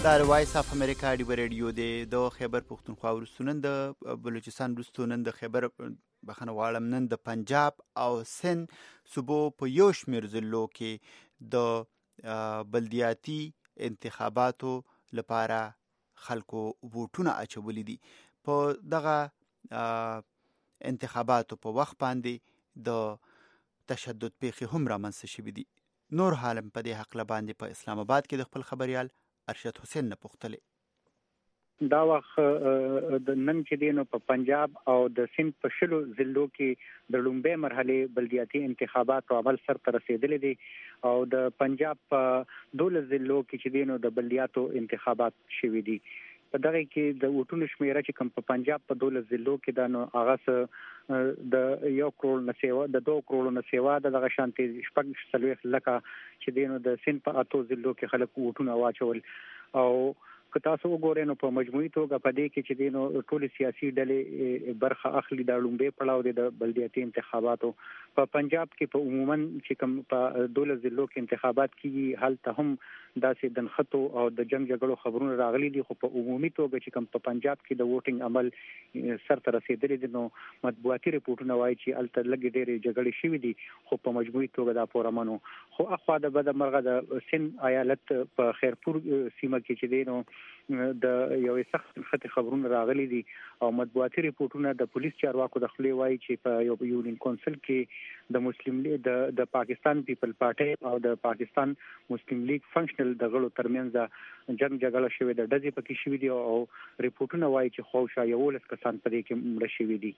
دا وایس اف امریکا دی ریډیو دی د خیبر پختونخوا ورستونن د بلوچستان ورستونن د خیبر بخنه واړم نن د پنجاب او سند صوبو په یو شمیر ضلعو کې د بلدیاتي انتخاباتو لپاره خلکو ووټونه اچولي دي. په دغه انتخاباتو په وخت باندې د تشدد پیښې هم رامنځته شوي دي. نور حالم په دې حق باندې په اسلام آباد کې د خپل خبريال ارشد حسین نه پوښتلې. دا وخت د نن کې دینو په پنجاب او د سند په شلو ضلعو کې د لومبه مرحله بلدیاتي انتخابات عمل سر ته رسیدلې دي او د پنجاب په 12 ضلعو کې چې دینو د بلدیاتو انتخابات شوي دي. په دغه کې د وټونو شمیره چې کوم په پنجاب په 12 ضلعو کې دا نو هغه د 1 کروڑ نه سیوا د 2 کروڑ نه سیوا دغه شانتي شپږ سلويخ لکه چې دینو د سند په 8 ضلعو کې خلک وټونه واچول. او که تاسو وګورئ نو په مجموعي توګه په دې کې چې دینو ټول سیاسي ډلې برخه اخلي د لومبه پړاو د بلدیاتي انتخاباتو. په پنجاب کې په عموما چې کوم په 12 ضلعو کې انتخابات کیږي هلته هم داسې دنخطو او د جنگ جګړو خبرونه راغلي دي، خو په عمومي توګه چې کوم په پنجاب کې د ووټینګ عمل سر ته رسیدلی دي نو مطبوعاتي رپورټونه وایي چې الته لږ ډېرې جګړې شوې دي، خو په مجموعي توګه دا پورمنو. خو اخوا د بد مرغه د سند ایالت په خیرپور سیمه کې چې دی نو د یو سخت خط خبرونه راغلي دي او مطبوعاتي رپورټونه د پولیس چارواکو د خپلې وایي چې په یو یونین کونسل کې د مسلم لیگ د پاکستان پیپل پارټي او د پاکستان مسلم لیگ فنکشنل د غړو ترمنځ جنگ جګړه شوې ده، ډزې پکې شوې دي او رپورټونه وایي چې خوشا 11 کسان په دې کې مړه شوي دي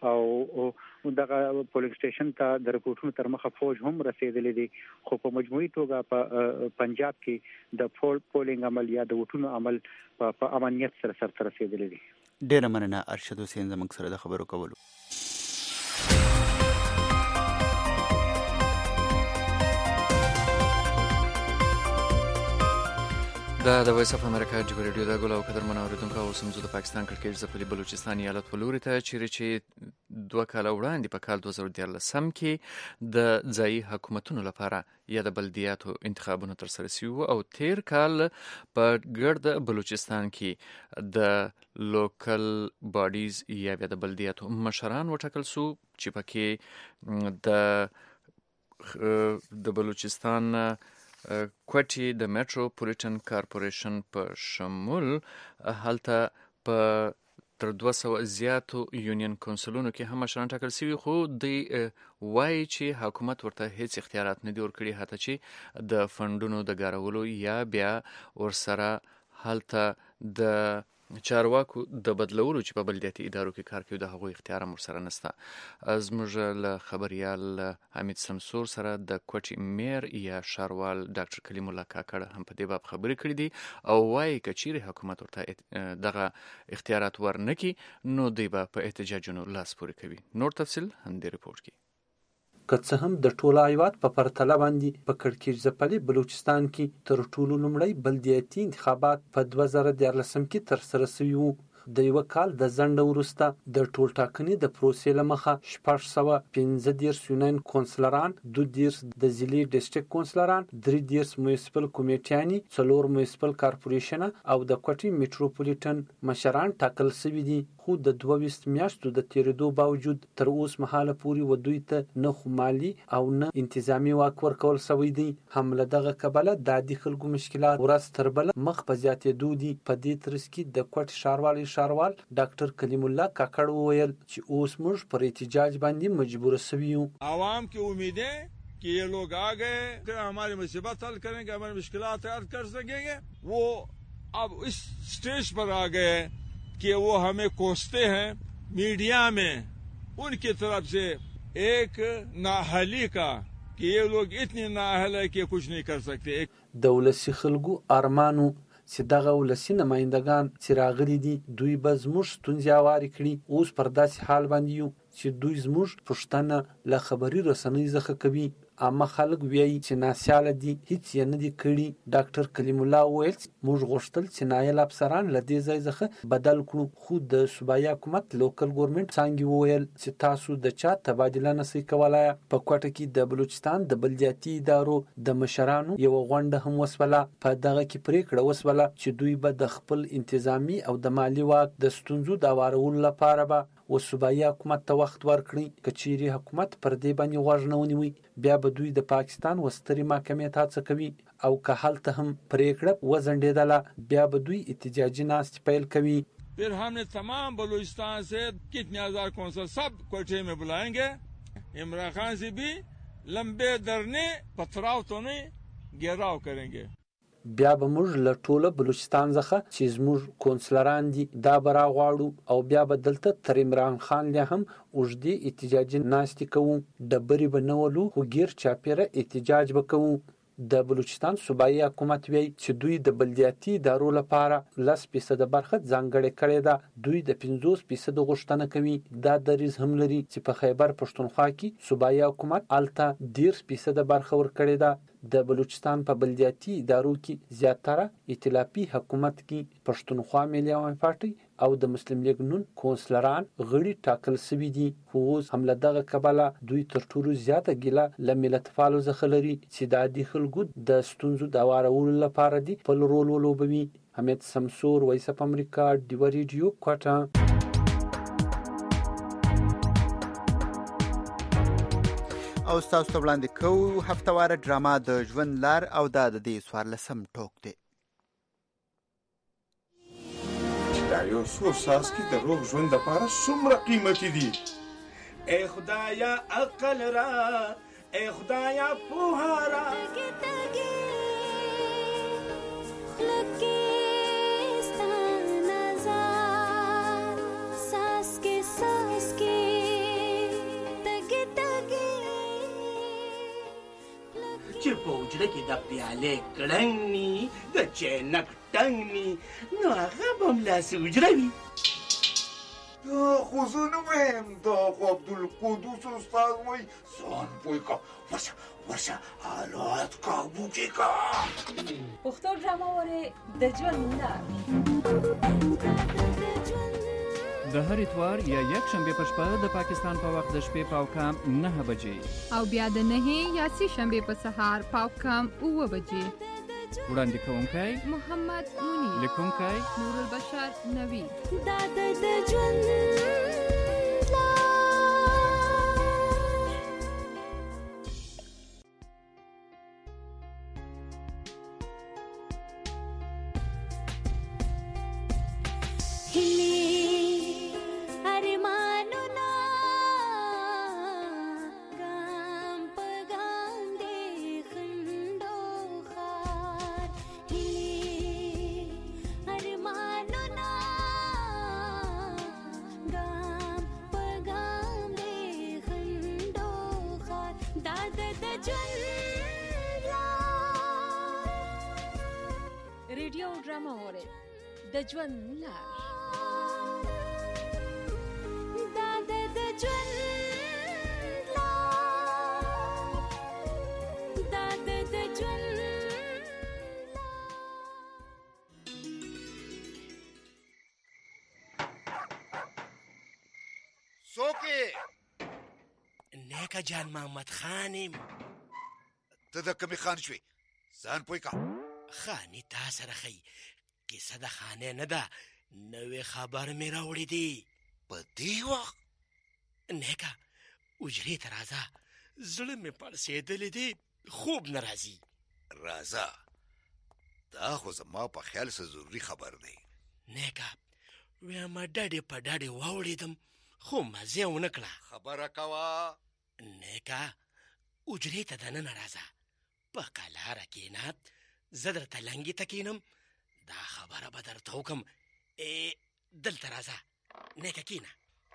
او دغه پولیس سټیشن ته د رپورټونو تر مخه فوج هم رسیدلې دي. خو په مجموعي توګه په پنجاب کې د پولینګ عمل یا د وټونو عمل په امنیت سره سره رسیدلې دي. ډېر مننه ارشد حسین زموږ سره د خبرو کولو. دا د وایس اف امریکا د ریډیو د غلو قدر منوریدونکو او سمزو د پاکستان کړکېچ زپلي بلوچستان ایالت ولوري ته چې 2 کال وړاندې په کال 2013 کې د ځایي حکومتونو لپاره یا د بلدیاتو انتخابونو تر سره شوي او تیر کال په ګرد بلوچستان کې د لوکل باډیز یا د بلدیاتو مشران وټاکل شو چې پکې د بلوچستان کوټي د میټروپولیټن کارپوریشن په شمول هلته په تر 200 زیاتو یونین کونسلونو کې هم مشران ټاکل شوي، خو دوی وایي چې حکومت ورته هیڅ اختیارات نه دي ورکړي حتی چې د فنډونو د ګارولو یا بیا ورسره هلته د چارواکو د بدلولو چې په بلدیاتي ادارو کې کار کوي د هغوی اختیار هم ورسره نشته. زموږ له خبریال حمید سمسور سره د کوټي میر یا ښاروال ډاکټر کلیم الله کاکړ هم په دې باب خبرې کړې دي او وایي که چیرې حکومت ورته دغه اختیارات ورنکړي نو دوی به په احتجاجونو لاس پورې کوي. نور تفصیل همدې رپورټ کې. که څه هم د ټوله هیواد په پرتله باندې په کړکېچ ځپلي بلوچستان کې تر ټولو لومړی بلدیاتي انتخابات په 2014 کې ترسره شوي وو. د یو کال د ځنډ وروسته د ټول ټاکنې د پروسې له مخه 615 یونین کونسلران، 22 د ضلعي ډسټریکټ کونسلران، 33 میونسپل کمیټیانې، 4 میونسپل کارپوریشن او د کوټي میټروپولیټن مشران ټاکل شوي دي. خو د 22 میاشتو د تیریدو باوجود تر اوس مهاله پورې ودوی ته نه مالي او نه انتظامی واک ورکول شوی دی. هم له دغه کبله د عادي خلکو مشکلات ورځ تر بله مخ په زیاتېدو دي. په دې ترڅ کې د کوټي ښاروال ډاکټر کلیم الله کاکړ وویل چې اوس موږ پر احتجاج باندې مجبور شوي یو. عوام کی امید ہے کہ یہ لوگ آ گئے کہ ہماری مصیبت حل کریں گے، ہماری مشکلات حل کر سکیں گے. وہ اب اس سٹیج پر آ گئے کہ وہ ہمیں کوستے ہیں میڈیا میں ان کی طرف سے ایک نااہلی کا کہ یہ لوگ اتنی نااہل ہے کہ کچھ نہیں کر سکتے. دولسي خلکو ارمانو چې دغه ولسي نمایندگان چې راغلي دي دوی به زموږ ستونزې هوارې کړي. اوس پر داسې حال باندې یو چې دوی زموږ پوښتنه له خبري رسنۍ څخه کوي عامه خلک وایي چې ناسیاله دي، هیڅ یې نه دي کړي. ډاکټر کلیم الله وویل موږ غوښتل چې نایل افسران له دې ځای څخه بدل کړو، خو د صوبایي حکومت لوکل ګورنمنت څانګې وویل چې تاسو د چا تبادله نشئ کولای. په کوټه کې د بلوچستان د بلدیاتي ادارو د مشرانو یو غونډه هم وسوله. په دغه کې پریکړه وسوله چې دوی به د خپل انتظامی او د مالی واک د ستونزو د هوارولو لپاره به صوبایي حکومت ته وخت ورکړي. که چیرې حکومت پر دې باندې غوږ نه ونیوي، بیا به دوی د پاکستان وسترې محکمې ته هڅه کوي، او که هلته هم پریکړه وځنډېدله بیا به دوی احتجاجي ناستې پیل کوي. फिर हमने तमाम बलूचिस्तान से कितने हजार कौंसल सब कोठे में बुलाएंगे. इमरान खान से भी लंबे धरने पथराव तो नहीं घेराव करेंगे. بیا به موږ له ټوله بلوچستان څخه چې زموږ کونسلران دي دا به راغواړو، او بیا به دلته تر عمران خان لا هم اوږدې احتجاجي ناستې کوو. ډبرې به نه ولو، خو ګیر چاپیره احتجاج به کوو. د بلوچستان صوبایي حکومت وایي چې دوی د بلدیاتي ادارو لپاره 10% برخه ځانګړې کړې ده. دوی د 50% غوښتنه کوي. دا دریځ هم لري چې په خیبر پښتونخوا کې صوبایي حکومت الته 10% برخه ورکړې ده. د بلوچستان په بلدیاتي ادارو کې زیاتره ائتلافي حکومت کې پښتونخوا ملي عوامي پارټي او د مسلم لیگ نون کونسلران غړي ټاکل شوي دي. خو اوس هم له دغه کبله دوی تر ټولو زیاته ګیله له ملتپالو څخه لري چې د عادي خلکو د ستونزو د هوارولو لپاره دي خپل رول ولوبوي. حمید سمسور، وایس اف امریکا، ډیوه ریډیو، کوټه. او تاسو ته وړاندې کوو هفتهواره ډرامه د ژوند لار، او دا د دې 14 ټوک دی. دا یو څو څاڅکي د روغ ژوند لپاره څومره قیمتي دي. ای خدایا عقل را، ای خدایا پوهه را. چې په حجره کې د پیالې کړنګ ني، د چینک ټنګ ني، نو هغه به هملاسې حجره وي. دا خو زه نه وایم، دا خو عبدالقدوس استاد وایي. ځان پوه که، ورشه حالات کابو کې که. پښتو ډرامه وره د ژوند لار. د هر اتوار یا یک شنبه په شپه د پاکستان په وخت د شپې پاوکام 9 بجې، او بیا د 9 یا 3 شنبه په سهار پاوکام 9 بجې. وړاندې کوونکی محمد منیر، لیکونکی نور البشر نوی. دا د ژوند ریډیو ډرامه وره د ژوند لار. دا د ژوند لار، دا د ژوند. څوکې نیکه جان محمد خانم. ته د کمې خان شوې؟ ځان پوه که. خاني تا سره ښایي کیسه د خانې نه ده، نوې خبر مې راوړی دی. په دې وخت نیکه حجرې ته راځه، زړه مې پړسېدلی دی، خوب نه راځي. راځه، دا خو زما په خیال څه ضروري خبر دی. نیکه ویمه ډډې په ډډې واوړېدم، خو مزې ونه کړه. خبره کوه. نیکه حجرې ته دننه راځه، په قلاره کښېنه، زه درته لنګې ته کښېنم، دا خبره به درته وکړم. دلته راځه، نیکه کښېنه.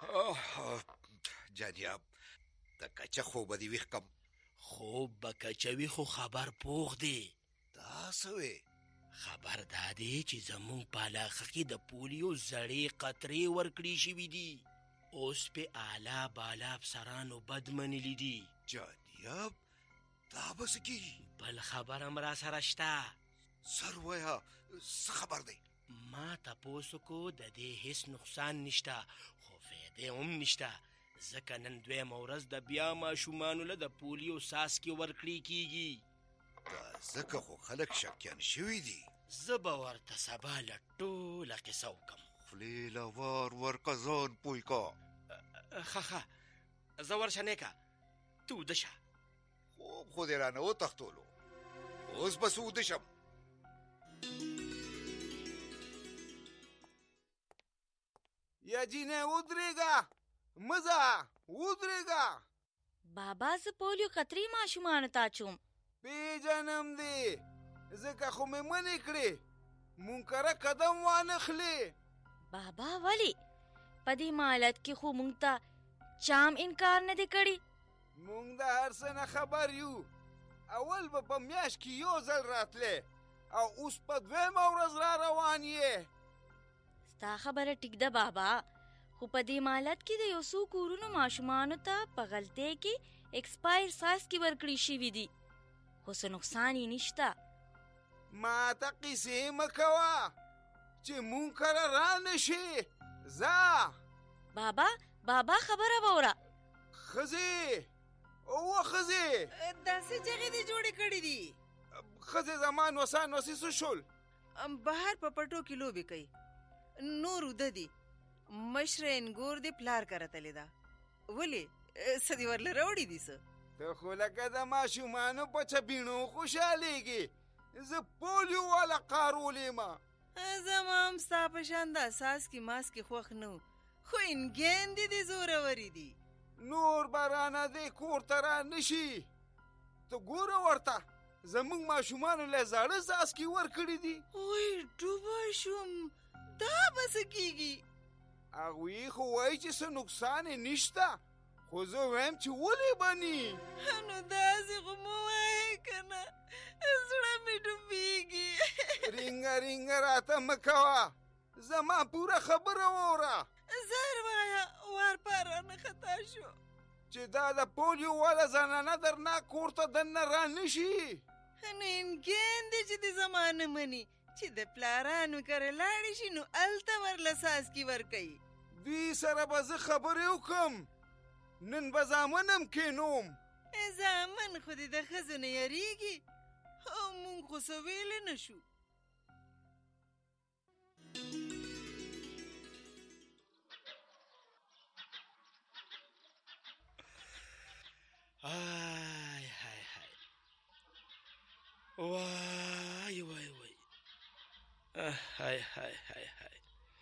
جانیاب د کچه خوب به دې ویښ کم. خوب به کچوي، خو خبر پوخ دی. دا څه وې؟ خبر دا دی چې زمونږ په علاقه کې د پولیو زړې قطرې ورکړې شوي دي، اوس پې اعلی بالا افسرانو بد منلي دي. جانیاب دا به څه کېږي؟ بل خبر هم را سره شته. سر وایه څه خبر دی؟ ما تپوس کو د دې هیڅ نقصان نشته خو فایدې هم نشته، ځکه نن دویمه ورځ د بیا ماشومانو له د پولیو څاڅکي ورکړی کېږي. دا ځکه خو خلک شکیان شوي دي. زه به ورته سبا له ټوله قصه وکم. خولې له وار ورکه ځان پوی کا. ښه زه ورشه نیکه، ته وده شه. خوب خو دې رانه وتښتولو، اوس به څه وده شم. یا جینې ودرېږه، مزه ودرېږه. بابا زه پولیو قطرې ماشومانو ته اچوم. پیژنم دې، ځکه خو مې منې کړې منکره قدم وانخلې. بابا ولې؟ په دې مالت کې خو مونږ ته چام انکار نه دی کړی. مونږ د هر څه نه خبر یو. اول به په میاشت کې یو ځل راتلې او اوس په دویمه ورځ را روان یې. ستا خبره ټیک ده بابا، خو په دې مالت کې د یو څو کورونو ماشومانو ته په غلطۍ کې ایکسپایر څاڅکي ورکړي شوي دي، خو څه نقصان یې نشته. ما ته قیسې مه کوه چې مونږ کره را نشي. ځه بابا خبره به وره. ښځې اوه ښځې داسې جغې دې جوړې کړې دي. ښځې زما نوسان نوسې څه شول؟ بهر په پټو کې لوبې کوي، نور وده دي. مشره انګور دې پلار کره تلې ده. ولې څه دې ورله راوړي دي څه؟ ته خو لکه د ماشومانو په چپینو خوشحالېږي. زه پولیو والا قارول یم. زما هم ستا په شان د څاڅکي ماسکي خوښ نه و، خو انګین دې دې زورورې دي. نور به رانه دې کور ته را نشي. ته ګوره ورته زموږ ماشومانو له زاړه څاڅکي ورکړي دي. وای ډوبه شوم، دا به څه کېږي؟ هغوی خو وایي چې څه نقصان یې نشته، خو زه وایم چې ولې بني. نو داسې خو مه وایې که نه، زړه مې ډوبېږي. رینګه راته مه کوه، زما پوره خبره واوره. زر وایه، وارپار رانه خطا شو چې دا د پولیو والا زنانه درنه کور ته دننه را نشي. نو امکان دی چې د زما نه مني چې د پلارانو کره لاړې شي، نو هلته ورله څاڅکي ورکوي. دوی سره به زه خبرې وکړم. نن به زامن هم کینوم. زامن خو دې د ښځو نه یریږي، او مونږ خو څه ویلی نه شو. آی های های وای وای وای های های های های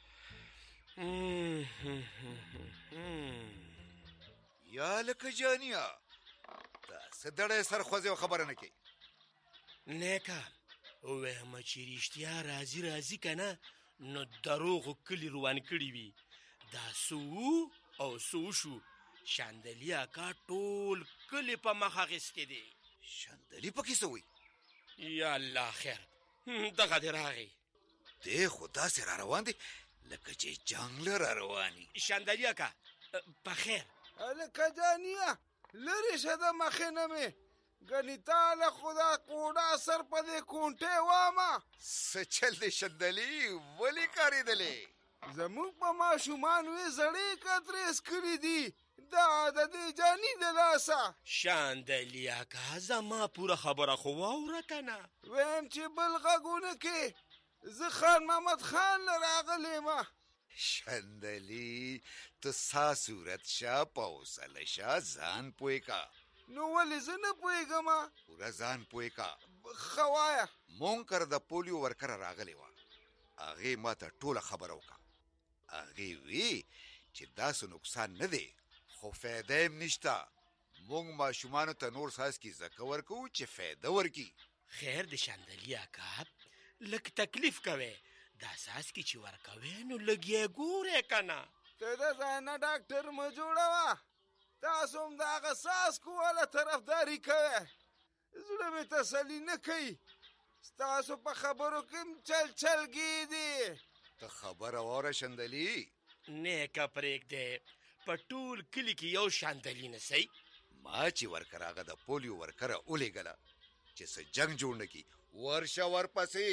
یا لکه جانیا دا څه دړی سر خوځې خبره نه کوي. نیکه ووایم چې رښتیا راځي که نه، نو دروغو کلي روان کړي وي. دا څه او څه وشو؟ شاندلي اکا ټول کلي په مخ اخیستې دي. شاندلي پکې څه وایي؟ یا الله خیر، دغه دې راغی. دی خو داسې را روان دی لکه چې جنګ له را رواني. شاندلي اکا په خیر؟ لکه جانیه لرې شه د مخې نه مې، ګنې تا له خدا کوډه سر په دې کونټې وامه. څه چل دی شاندلي، ولې کارېدلې؟ زموږ په ماشومانو یې زړې قطرې څکلي دي، دا د دې جاني د لاسه. شاندلي اکا زما پوره خبره خو واوره که نه. ویم چې بل غږونه کې زه خان محمد خان له راغلی یم. شاندلي ته سا صورت شه، په حوصله شه، ځان پوی کا. نو ولې زه نه پوهېږم؟ پوره ځان پوی کا. ښه وایه. مونږ کره د پولیو ورکره راغلی وه، هغې ما ته ټوله خبره وکړه. هغې وی چې داسې نقصان نه دی، خو فایده هم نشته. مونږ ماشومانو ته نور څاڅکي ځکه ورکوو چې فایده ورکي. خیر د شاندلي اکا لږ تکلیف کوې، دا څاڅکي چې ورکوې نو لږ یې ګورې که نه. ته د ځان نه ډاکټر مه جوړوه، تاسو هم د هغه څاڅکو والا طرفداري کوئ. زړه مې تسلي نه کوي، ستاسو په خبرو کې هم چلګي دي. ته خبره واوره شاندلي. نیکه پرېږدې، په ټول کلي کې یو شاندلي نسی. ما چې ورکر هغه د پولیو ورکره ولېږله چې څه جنګ جوړ نه کي ورشه ورپسې.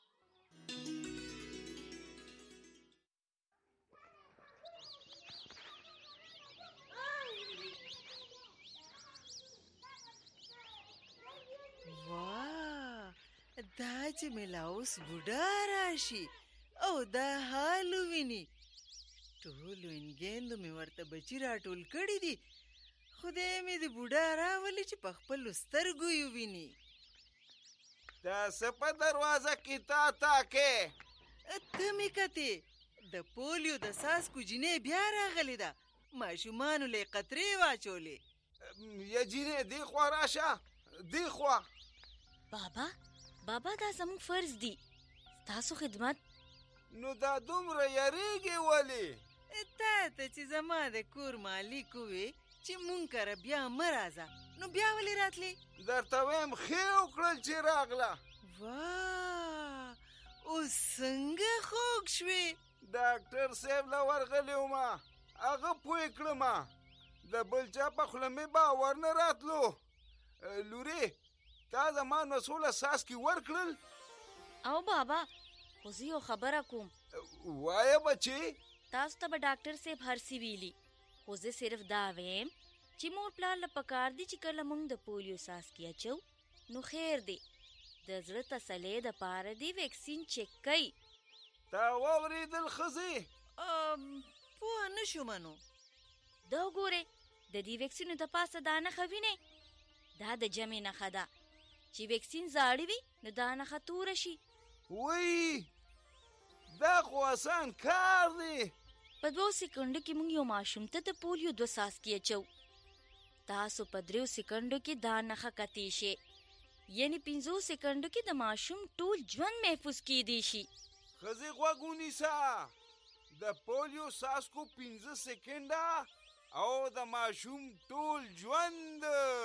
دا چې ملاوس بوډا راشي او دا حال ویني. ټول وینګیندو مې ورته بچي راټول کړي دي. خدای مې د بوډا راولي چې په خپلو سترګو یې ویني. دا څه په دروازه کې تا کې ته مې کتې د پولیو د څاڅکو جینۍ بیا راغلې ده. ماشومانو له یې قطرې واچولې. یا جینۍ دې خوا راشه دې خوا. بابا دا زموږ فرض دی ستاسو خدمت. نو دا دومره یریږي ولې؟ تا ته چې زما د کور مالک وې چې مونږ کره بیا مه راځه نو بیا ولې راتلې؟ درته ویم ښې وکړل چې راغله. واه اوس څنګه خوږ شوې؟ ډاکټر صاحب له ورغلی ومه هغه پوه کړمه د بل چا په خوله مې باور نه راتلو. لورې تا زما نسوله څاڅکي ورکړل؟ او بابا خو زه یو خبره کوم. وایه بچې. تاسو ته به ډاکټر صاحب هر څه ویلي خو زه صرف دا ویم چې مور پلار له پکار دي چې کله موږ د پولیو څاڅکي اچو نو خیر دی د زړه تسلۍ دپاره دې ویکسین چیک کوي. تا واورېدل ښځې؟ پوه نه شومه نو. دا وګورئ د دې ویکسینو د پاسه دا نښه وینئ؟ دا د جمع نښه ده چې ویکسین زاړه وي نو دا نښه توره شي. وی دا خو آسان کار دی. په 2 سکندو کې موږ یو ماشوم ته د پولیو 2 څاڅکي اچو. تاسو په 3 سکندو کې دا نښه کتی شي یعنی 5 سکندو کې د ماشوم ټول ژوند محفوظ کیدی شي. ښځې غوږ ونیسه د پولیو څاڅکو 5 سکنده او د ماشوم ټول ژوند.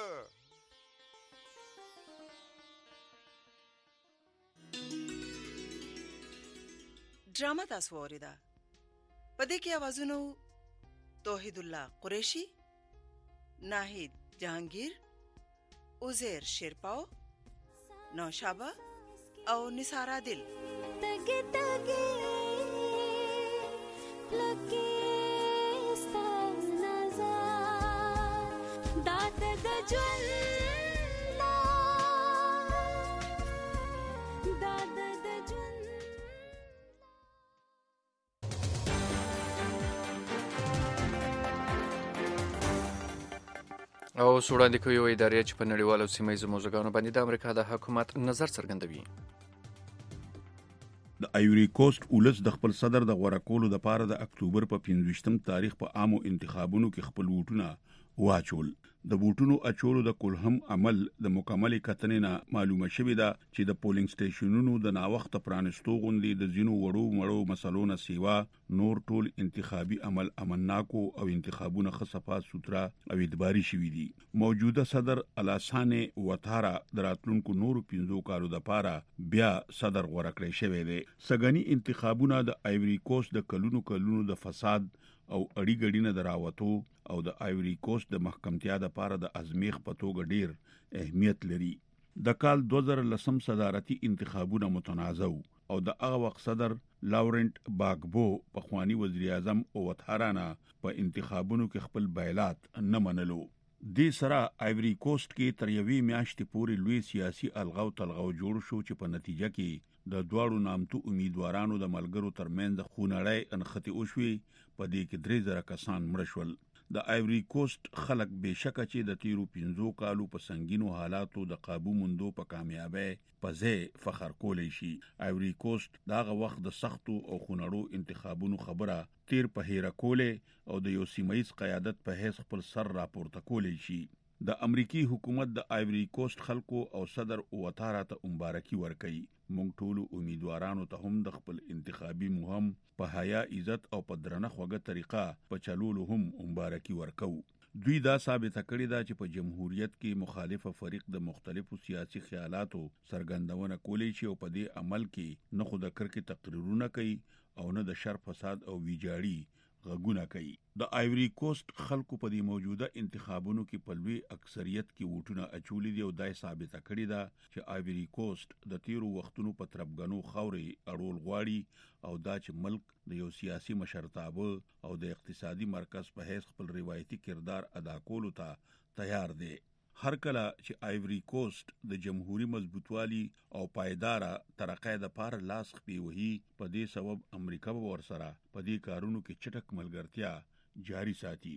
ډرامه تاسو واوریده. په دې کې اوازونه توحید الله قریشي، ناهید جهانگیر، عزیر شیرپاو، نوشابه او نثار عادل. تګ لکه ستاسو نظر دا د ژوند او وړاندې کوي یو ادارې چې په نړیوالو سیمهییزو موضوعګانو باندې د امریکا د حکومت نظر څرګندوي. د ایوري کوسټ ولس د خپل صدر د غوړه کولو لپاره د اکتوبر په 15م تاریخ په عامو انتخابونو کې خپل ووټونه واچول. د ووټونو اچولو د کلهم عمل د مکمل کتنې نه معلومه شوې ده چې د پولینګ سټیشنونو د ناوخت پرانستو غونډې د زینو وړو مړو مسلو نه سیوا نور ټول انتخابي عمل امنناکو او انتخابونه خصفات سوترا او اعتباري شوې دي. موجوده صدر الاسانه واتارا دراتلونکو نور 15 کالو د پاره بیا صدر غوړه کړی شوی دی. سګنی انتخابونه د ایوري کوسټ د کلونو د فساد او اړی ګډی نه دراوتو او د ایوري کوسټ د محکمتیا د پاره د ازمیخ په توګه ډیر اهمیت لري. د کال 2010 صدارتي انتخابونه متنازع او د هغه وخت صدر لاورنت باګبو په خوانی وزیر اعظم او واتارانا په انتخابونو کې خپل بایلات نه منلو. د سره ایوري کوسټ کې تر یوې میاشتې پورې لوی سیاسي الغاو تلغاو جوړ شو چې په نتیجه کې د دواړو نامتو امیدوارانو د ملګرو ترمنځ خونړۍ انختی وشوي. په دې کې 3000 کسان مړ شول. د ایوري کوسټ خلک بهشکه چې د تیرو 15 کالو په سنگینو حالاتو د قابو موندو په کامیابی په ځای فخر کولی شي. ایوري کوسټ داغه وخت د سختو او خونړو انتخابونو خبره تیر په هیره کوله او د یو سیمایي قیادت په هیڅ خپل سر راپورته کولی شي. د امریکای حکومت د ایوري کوسټ خلکو او صدر واتارا ته مبارکي ورکړي. مونږ ټول امیدوارانو ته هم د خپل انتخابي مهم په حیا عزت او په درنه خوږه طریقه په چلولو هم مبارکي ورکو. دوی دا ثابت کړی دا چې په جمهوریت کې مخالفه فریق د مختلفو سیاسي خیالاتو سرګندونه کولی شي او په دې عمل کې نه خود کرکې تقریرونه کوي او نه د شر فساد او ویجاړي غږونه کوي. د آیوري کوست خلکو په دې موجوده انتخابونو کې په لوی اکثریت کې ووټونه اچولي دي او دای ثابته کړې ده چې آیوري کوست د تیرو وختونو په تربګنو خوري اړول غواړي او دا چې ملک د یو سیاسي مشرتابه او د اقتصادي مرکز په حیث خپل روایتي کردار ادا کولو ته تیار دی. هر کله چې آیوري کوست د جمهوریت مضبوطوالي او پایدار ترقې د پار لاس خپي وهي په دې سبب امریکا به ورسره په دې کارونو کې چټک ملګرتیا جاری ساتي.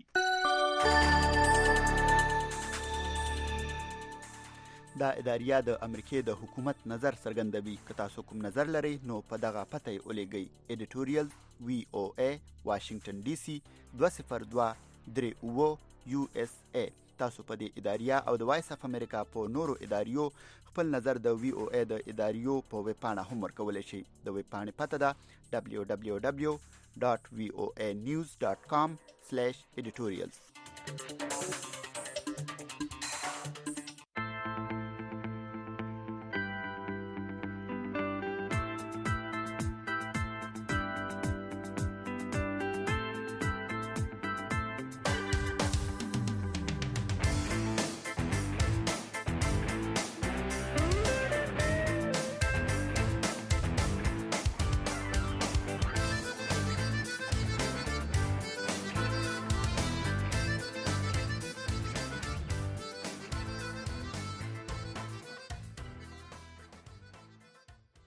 دا اداریه د امریکای د حکومت نظر څرګندوي. که تاسو کوم نظر لرئ نو په دغه پته یې ولېږئ. ایډیټوریال VOA واشنگټن DC 20238 USA. تاسو په دې اداریه او د وایس اف امریکا په نورو اداریو خپل نظر د VOA د اداریو په ویب پاڼه هم ورکولی شئ. د ویب پاڼې پته ده www.voanews.com/editorials.